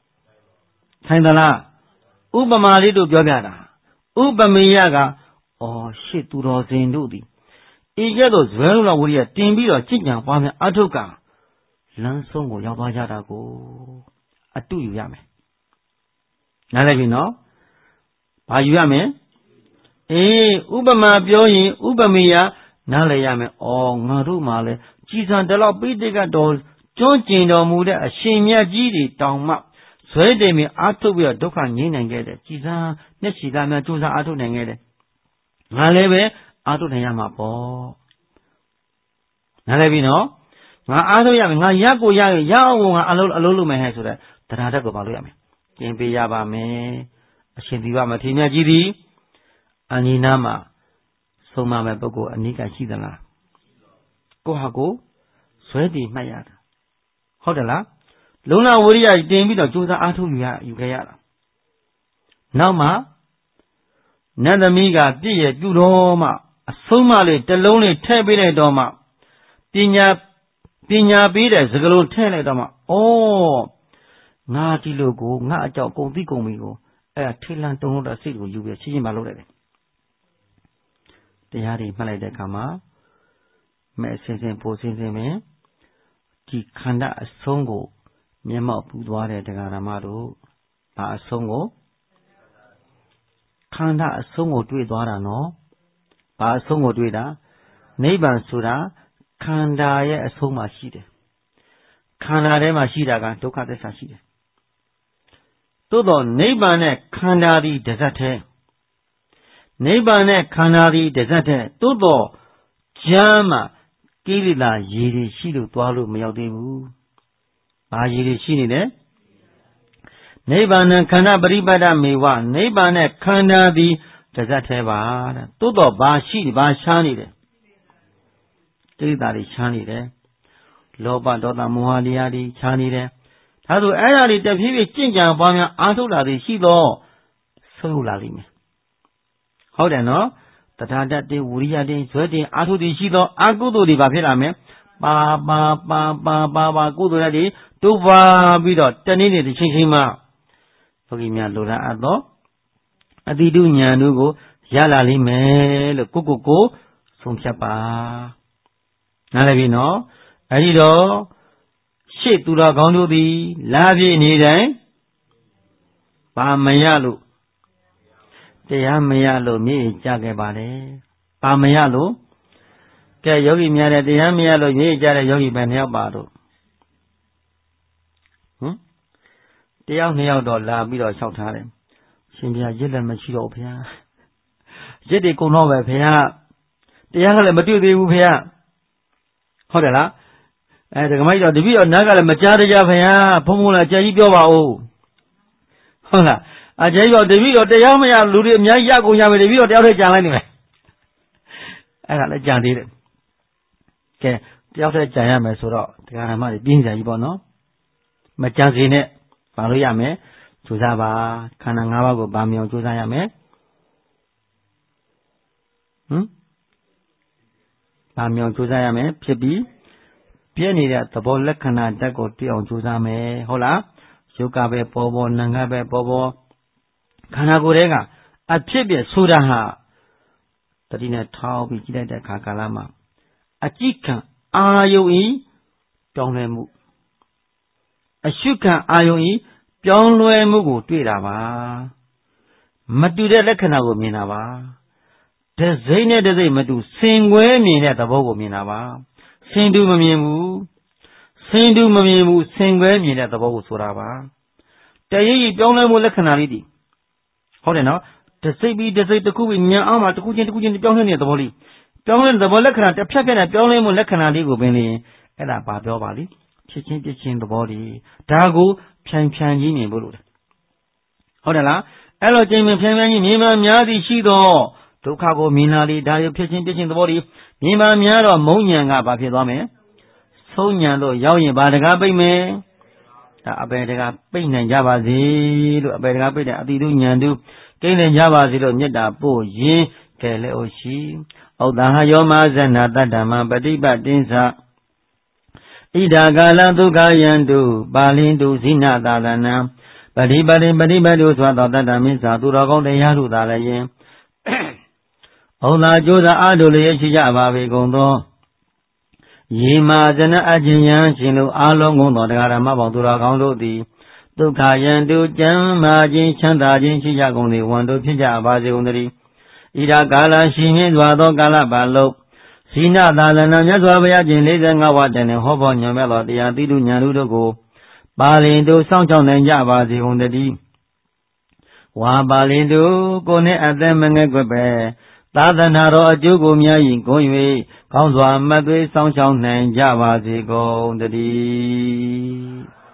ဥပမာလေးတို့ပြောပြတာဥပမေယကရှေ့သူတော်စင်တို့သည်ဤကဲ့သို့ဇွဲလုံးဝိရိယတင်ပြီးတော့ကြည်ကြံပွားများအထုကလမ်းဆုံးကိုရောက်သွားကြတာကိုအတုယူရမယ်နားလည်ပြီနော်ဘာယူရမယ်ဥပမာပြောရင်ဥပမေယနားလည်ရမယ်ငါတို့မှလည်းကြည်စံတလောက်ပိဋကတော်ကျွန်းကျင်တော်မူတဲ့အရှင်မြတ်ကြီးတွေတောင်မှဇွဲတင်ပြီးအာထုတ်ပြီးတော့ဒုက္ခငြိမ်းနိုင်ခဲ့တယ်ကြည်စံမျက်ရှိသားများကြိုးစားအာထုတ်နိုင်ခဲ့တယ်ငါလည်းပဲအာထုတ်နိုင်ရမှာပေါ့နားလည်ပြီနော်ငါအာထုတ်ရမယ်ငါရက်ကိုရအောင်ငါအလုံးလုပ်မယ်ဟဲ့ဆိုတဲ့တရားဓာတ်ကိုပါလို့ရမယ်ကျင့်ပေးရပါမယ်အရှင်ဒီဝမထေရမြတ်ကြီးသည်အနိနာမှာဆုံးမမဲ့ပုဂ္ဂိုလ်အနိကရှိသလားကိုဟာကိုဇွဲတည်မှတ်ရတာဟုတ်တယ်လားလုံလဝိရိယတင်ပြီးတော့ကြိုးစားအားထုတ်ယူခဲ့ရတာနောက်မှနတ်သမီးကပြည့်ရဲ့ပြုတော်မှအဆုံးမလေးတစ်လုံးလေးထည့်ပေးလိုက်တော့မှပညာပေးတဲ့စကားလုံးထည့်လိုက်တော့မှငါဒီလိုကိုငါအကြောက်ကုန်သိကုန်ပြီကိုအဲ့ဒါထိတ်လန့်တုန်လှုပ်တဲ့စိတ်ကိုယူပြီးချင်းမလုပ်လိုက်တယ်တရားတွေမှတ်လိုက်တဲ့အခါမှာမဲ့ဆင်းဖို့ဆင်းပဲဒီခန္ဓာအဆုံးကိုမျက်မှောက်ပူသွားတဲ့တရားဓမ္မတို့ဘာအဆုံးကိုခန္ဓာအဆုံးကိုတွေ့သွားတာနော်ဘာအဆုံးကိုတွေ့တာနိဗ္ဗာန်ဆိုတာခန္ဓာရဲ့အဆုံးမှာရှိတယ်ခန္ဓာထဲမှာရှိတာကဒုက္ခသစ္စာရှိတယ်သို့တော့နိဗ္ဗာန်နဲ့ခန္ဓာသည်တစ်စက်တည်းနိဗ္ဗာန်နဲ့ခန္ဓာသည်တစ်စက်တည်းသို့တော့ဉာဏ်မှာကိလေသာရေတွေရှိလို့သွားလို့မရောက်သေးဘူးဘာရေတွေရှိနေလဲနိဗ္ဗာန်ခန္ဓာပရိပတ်တမေဝနိဗ္ဗာန်နဲ့ခန္ဓာသည်တစ်စက်တည်းပါတဲ့သို့တော့ဘာရှားနေတယ်ကိလေသာတွေရှားနေတယ်လောဘဒေါသမောဟတရားတွေရှားနေတယ်ဒါဆိုအဲ့ဒါတွေတဖြည်းဖြည်းကြင်ကြံပွားများအားထုတ်လာသည်ရှိတော့ဆုံးလာလိမ့်မယ်ဟုတ်တယ်နော်တထာတတေဝိရိယတေဇွဲတေအားထုတ်သည်ရှိတော့အကုသိုလ်တွေဘာဖြစ်လာမလဲပါကုသိုလ်တွေတိုးပွားပြီးတော့တနေ့နေ့တစ်ချိန်မှယောဂီများလိုလားအပ်တော့အတိတုဉာဏ်တို့ကိုရလာလိမ့်မယ်လို့ကိုဆုံးဖြတ်ပါနားလည်ပြီနော်အဲဒီတော့ရှေ့သူတော်ကောင်းတို့သည်လာပြည့်နေတိုင်းဘာမရလို့တရားမရလို့မြေကြခဲ့ပါလေဘာမရလို့ကဲယောဂီများတဲ့တရားမရလို့မြေကြတဲ့ယောဂီပဲ2ယောက်ပါတော့တယောက်2ယောက်တော့လာပြီးတော့လျှောက်ထားတယ်ရှင်ဘုရားရစ်လည်းမရှိတော့ဘူးဘုရားရစ်တွေကုန်တော့ပဲဘုရားတရားကလည်းမတွေ့သေးဘူးဘုရားဟုတ်တယ်လားဒကမိုက်တော့တပည့်တော်နားကလည်းမကြားတကြဖယားဖုံဖုံလာအကျဉ်းကြီးပြောပါဦးဟုတ်လားအကျဉ်းကြီးတပည့်တော်တရားမရလူတွေအများကြီးရကုန်ရမယ်တပည့်တော်တယောက်တည်းကြံလိုက်နေမယ်အဲ့ဒါလည်းကြံသေးတယ်ကဲတယောက်တည်းကြံရမယ်ဆိုတော့တရားဓမ္မတွေပြင်းစရာကြီးပေါ့နော်မကြံစေနဲ့ပါလို့ရမယ်ကြိုးစားပါခန္ဓာ၅ပါးကိုပါမြောင်ကြိုးစားရမယ်ပါမြောင်ကြိုးစားရမယ်ဖြစ်ပြီးပြည့်နေတဲ့သဘောလက္ခဏာဓာတ်ကိုသိအောင်ကြိုးစားမယ်ဟုတ်လားယုတ်ကပဲပေါ်ပေါ်နာငါပဲပေါ်ပေါ်ခန္ဓာကိုယ်ထဲကအဖြစ်ပြဆိုတာဟာတတိနဲ့ထောက်ပြီးကြည့်လိုက်တဲ့အခါကာလမှာအကြည့်ခံအာယုံဤပြောင်းလဲမှုအရှုခံအာယုံဤပြောင်းလဲမှုကိုတွေ့တာပါမတူတဲ့လက္ခဏာကိုမြင်တာပါတစိမ့်နဲ့တစိမ့်မတူဆင်ကွဲမြင်တဲ့သဘောကိုမြင်တာပါဆင်တူမမြင်ဘူးဆင်တူမမြင်ဘူးဆင်ကွဲမြင်တဲ့သဘောကိုဆိုတာပါတရည်ပြောင်းလဲမှုလက္ခဏာလေးဒီဟုတ်တယ်နော်တစိမ့်ပြီးတစိမ့်တစ်ခုပြီးညာအောင်မှာတစ်ခုချင်းပြောင်းလဲနေတဲ့သဘောလေးပြောင်းလဲတဲ့သဘောလက္ခဏာတစ်ဖြတ်ဖြတ်နဲ့ပြောင်းလဲမှုလက္ခဏာလေးကိုပင်လေအဲ့ဒါပါပြောပါလိဖြစ်ချင်းပြချင်းသဘောလေးဒါကိုဖြန်ကြီးမြင်ဖို့လို့ဟုတ်တယ်လားအဲ့လိုချိန်ဖြန်ကြီးမြင်မှများသည်ရှိတော့ဒုက္ခကိုမြင်လာလေဒါရဖြစ်ချင်းပြချင်းသဘောလေးမြင်မှများတော့မုံညံကဘာဖြစ်သွားမယ်ဆုံးညံတော့ရောက်ရင်ဘာတကားပိတ်မယ်ဒါအပေတကားပိတ်နိုင်ကြပါစေလို့အပေတကားပိတ်တဲ့အတိတုညံတုကိလေကြပါစေလို့မေတ္တာပို့ရင်းကဲလေဩရှိဩတဟယောမဇဏတတ္တမပฏิပတ်တင်းသဣဒာကာလဒုက္ခယံတုပါဠိတုဇိနသာသနံပฏิပတ်တုသောတတ္တမစ္ဆာသူတော်ကောင်းတရားတို့သာလည်းယင်ဩသာကြိုးစားအားထုတ်လျက်ရှိကြပါပေကုန်သောယေမာဇနအချင်းယံရှင်တို့အားလုံးကုန်သောတရားဓမ္မပေါင်းသူတော်ကောင်းတို့သည်ဒုက္ခယံတုကျမ်းမာခြင်းချမ်းသာခြင်းရှိကြကုန်သည်ဝန်တို့ဖြစ်ကြပါစေကုန်သတည်းဣဒာကာလရှိမြင့်စွာသောကာလပတ်လုံးဇိနသာသနာမြတ်စွာဘုရားရှင်45ဝတ္တနဲ့ဟောပေါ်ညွှန်ပြသောတရားတိတုညာတို့ကိုပါဠိတို့စောင့်ရှောက်နိုင်ကြပါစေကုန်သတည်းဝါပါဠိတို့ကိုယ်နှင့်အသက်မငယ်ကွယ်ပဲသာသနာတော်အကျိုးကိုများရင်ဂုဏ်၍ကောင်းစွာမှတ်သွေးစောင့်ရှောက်နိုင်ကြပါစေကုန်သတည်း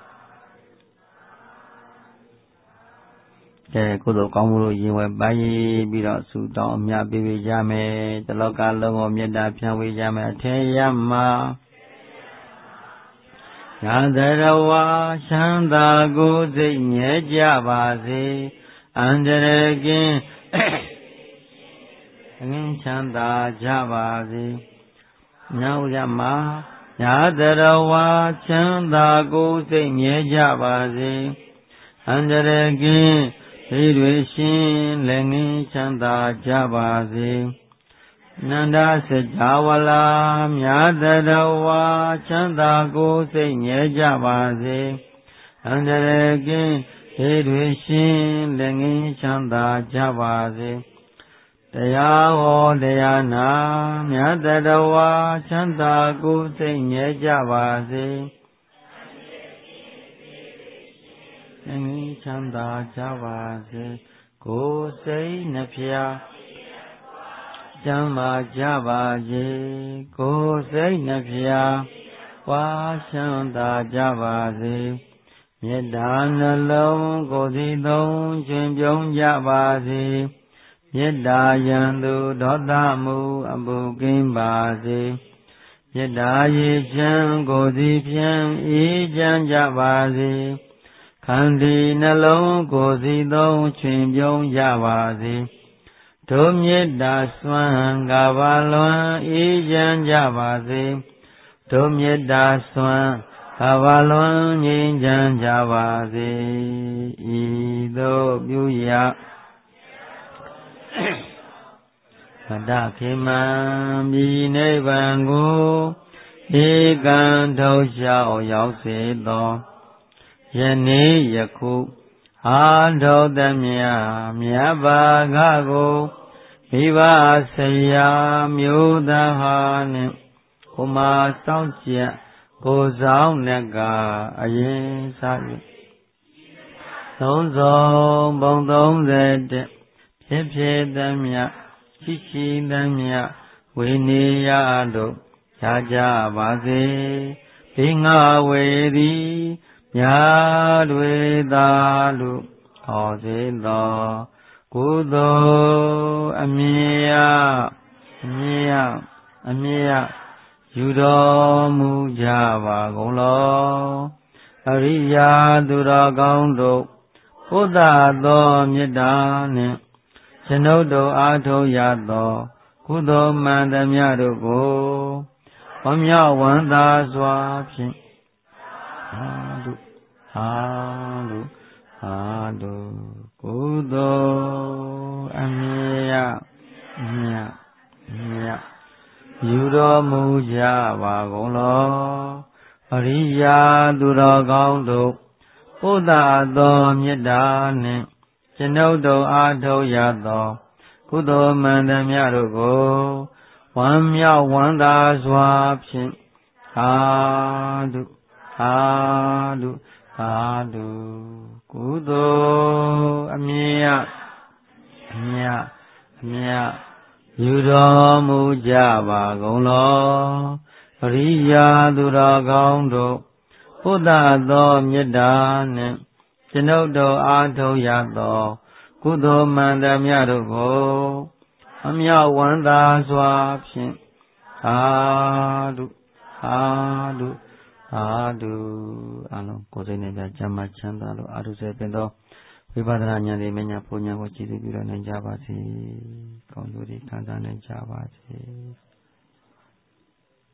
ကဲကုသိုလ်ကောင်းမှုတို့ရင်ဝယ်ပါရပြီးတော့ဆုတောင်းအမြတ်ပေးကြမယ်တလောကလုံးကိုမေတ္တာဖြန့်ဝေကြမယ်အထေယမညာတရဝါချမ်းသာကိုယ်စိတ်ငြဲကြပါစေအန္တရာယ်ကင်းအငင်းချမ်းသာကြပါစေညာဥရမညာတရဝါချမ်းသာကိုယ်စိတ်ငြဲကြပါစေအန္တရာယ်ကင်းဒီတွေရှင်လည်းငင်းချမ်းသာကြပါစေနန္ဒစကြာဝဠာမြတ်တရဝါချမ်းသာကိုယ်စိတ်ငြဲကြပါစေအန္တရာယ်ကင်းဒီတွေရှင်လည်းငင်းချမ်းသာကြပါစေတရားဟောတရားနာမြတ်တရဝါချမ်းသာကိုယ်စိတ်ငြဲကြပါစေငြိမ်းချမ်းသာကြပါစေကိုယ်စိတ်နှဖျားကျမ်းမာကြပါစေကိုယ်စိတ်နှဖျားဝါချမ်းသာကြပါစေမေတ္တာနှလုံးကိုယ်စီသုံးရှင်ပြုံးကြပါစေမေတ္တာယံသူဒေါသမှုအပုကင်းပါစေမေတ္တာရေချမ်းကိုယ်စီဖြန့်အေးချမ်းကြပါစေခန္တီနှလုံးကိုယ်စီသုံးရှင်ပြုံးကြပါစေဒုမေတ္တာစွမ်းကဘာလွန်အေးချမ်းကြပါစေဒုမေတ္တာစွမ်းကဘာလွန်ငြိမ်းချမ်းကြပါစေဤသို့ပြုရဗဒခေမံမိနိဗ္ဗာန်ကိုဧကံထောက်လျှောက်ရောက်စေသောယနေ့ယခုအာထောသမြမြတ်ဘာဂကိုမိဘဆရာမျိုးသားဟာနှင့်ဥမာစောင့်ကြံကိုဆောင်နှကအရင်စား၍သုံးဆုံးဘုံ30ဖြစ်ဖြစ်သမျှရှိသမျှဝိနည်းရတို့ရကြပါစေမဧငါဝေတိမြတ်တွေသာလူဟောစေသောကုသိုလ်အမြတ်ယူတော်မူကြပါကုန်လောအရိယာသူတော်ကောင်းတို့ဘုဒ္ဓသောမေတ္တာနှင့်ကျွန်ုပ်တို့အားထုတ်ရသောကုသိုလ်မှန်သမျှတို့ကိုဝမ်းမြောက်ဝမ်းသာစွာဖြင့်ဟာတုကုသိုလ်အမြတ်ယူတော်မူကြပါကုန်လောအရိယာသူတော်ကောင်းတို့ဘုဒ္ဓသောမေတ္တာနှင့်ကျွန်ုပ်တို့အားထုတ်ရသောကုသိုလ်မှန်သမျှတို့ကိုဝမ်းမြောက်ဝမ်းသာစွာဖြင့်ဟာတုကုသိုလ်အမြတ်ယူတော်မူကြပါကုန်လောပရိယာသူတော်ကောင်းတို့ဘုဒ္ဓသောမေတ္တာနှင့်ကျွန်ုပ်တို့အားထုတ်ရသောကုသိုလ်မှန်သမျှတို့ကိုအမြောက်ဝမ်းသာစွာဖြင့်ဟာတုအလုံးကိုယ်စိတ်နဲ့ပြကျမ်းမာချမ်းသာလို့အာထုစေပင်သောဝိပဿနာဉာဏ်တွေမညာပူဉာဏ်ကိုကြည်စုပြုနိုင်ကြပါစေကောင်းကျိုးတွေခံစားနိုင်ကြပါစေ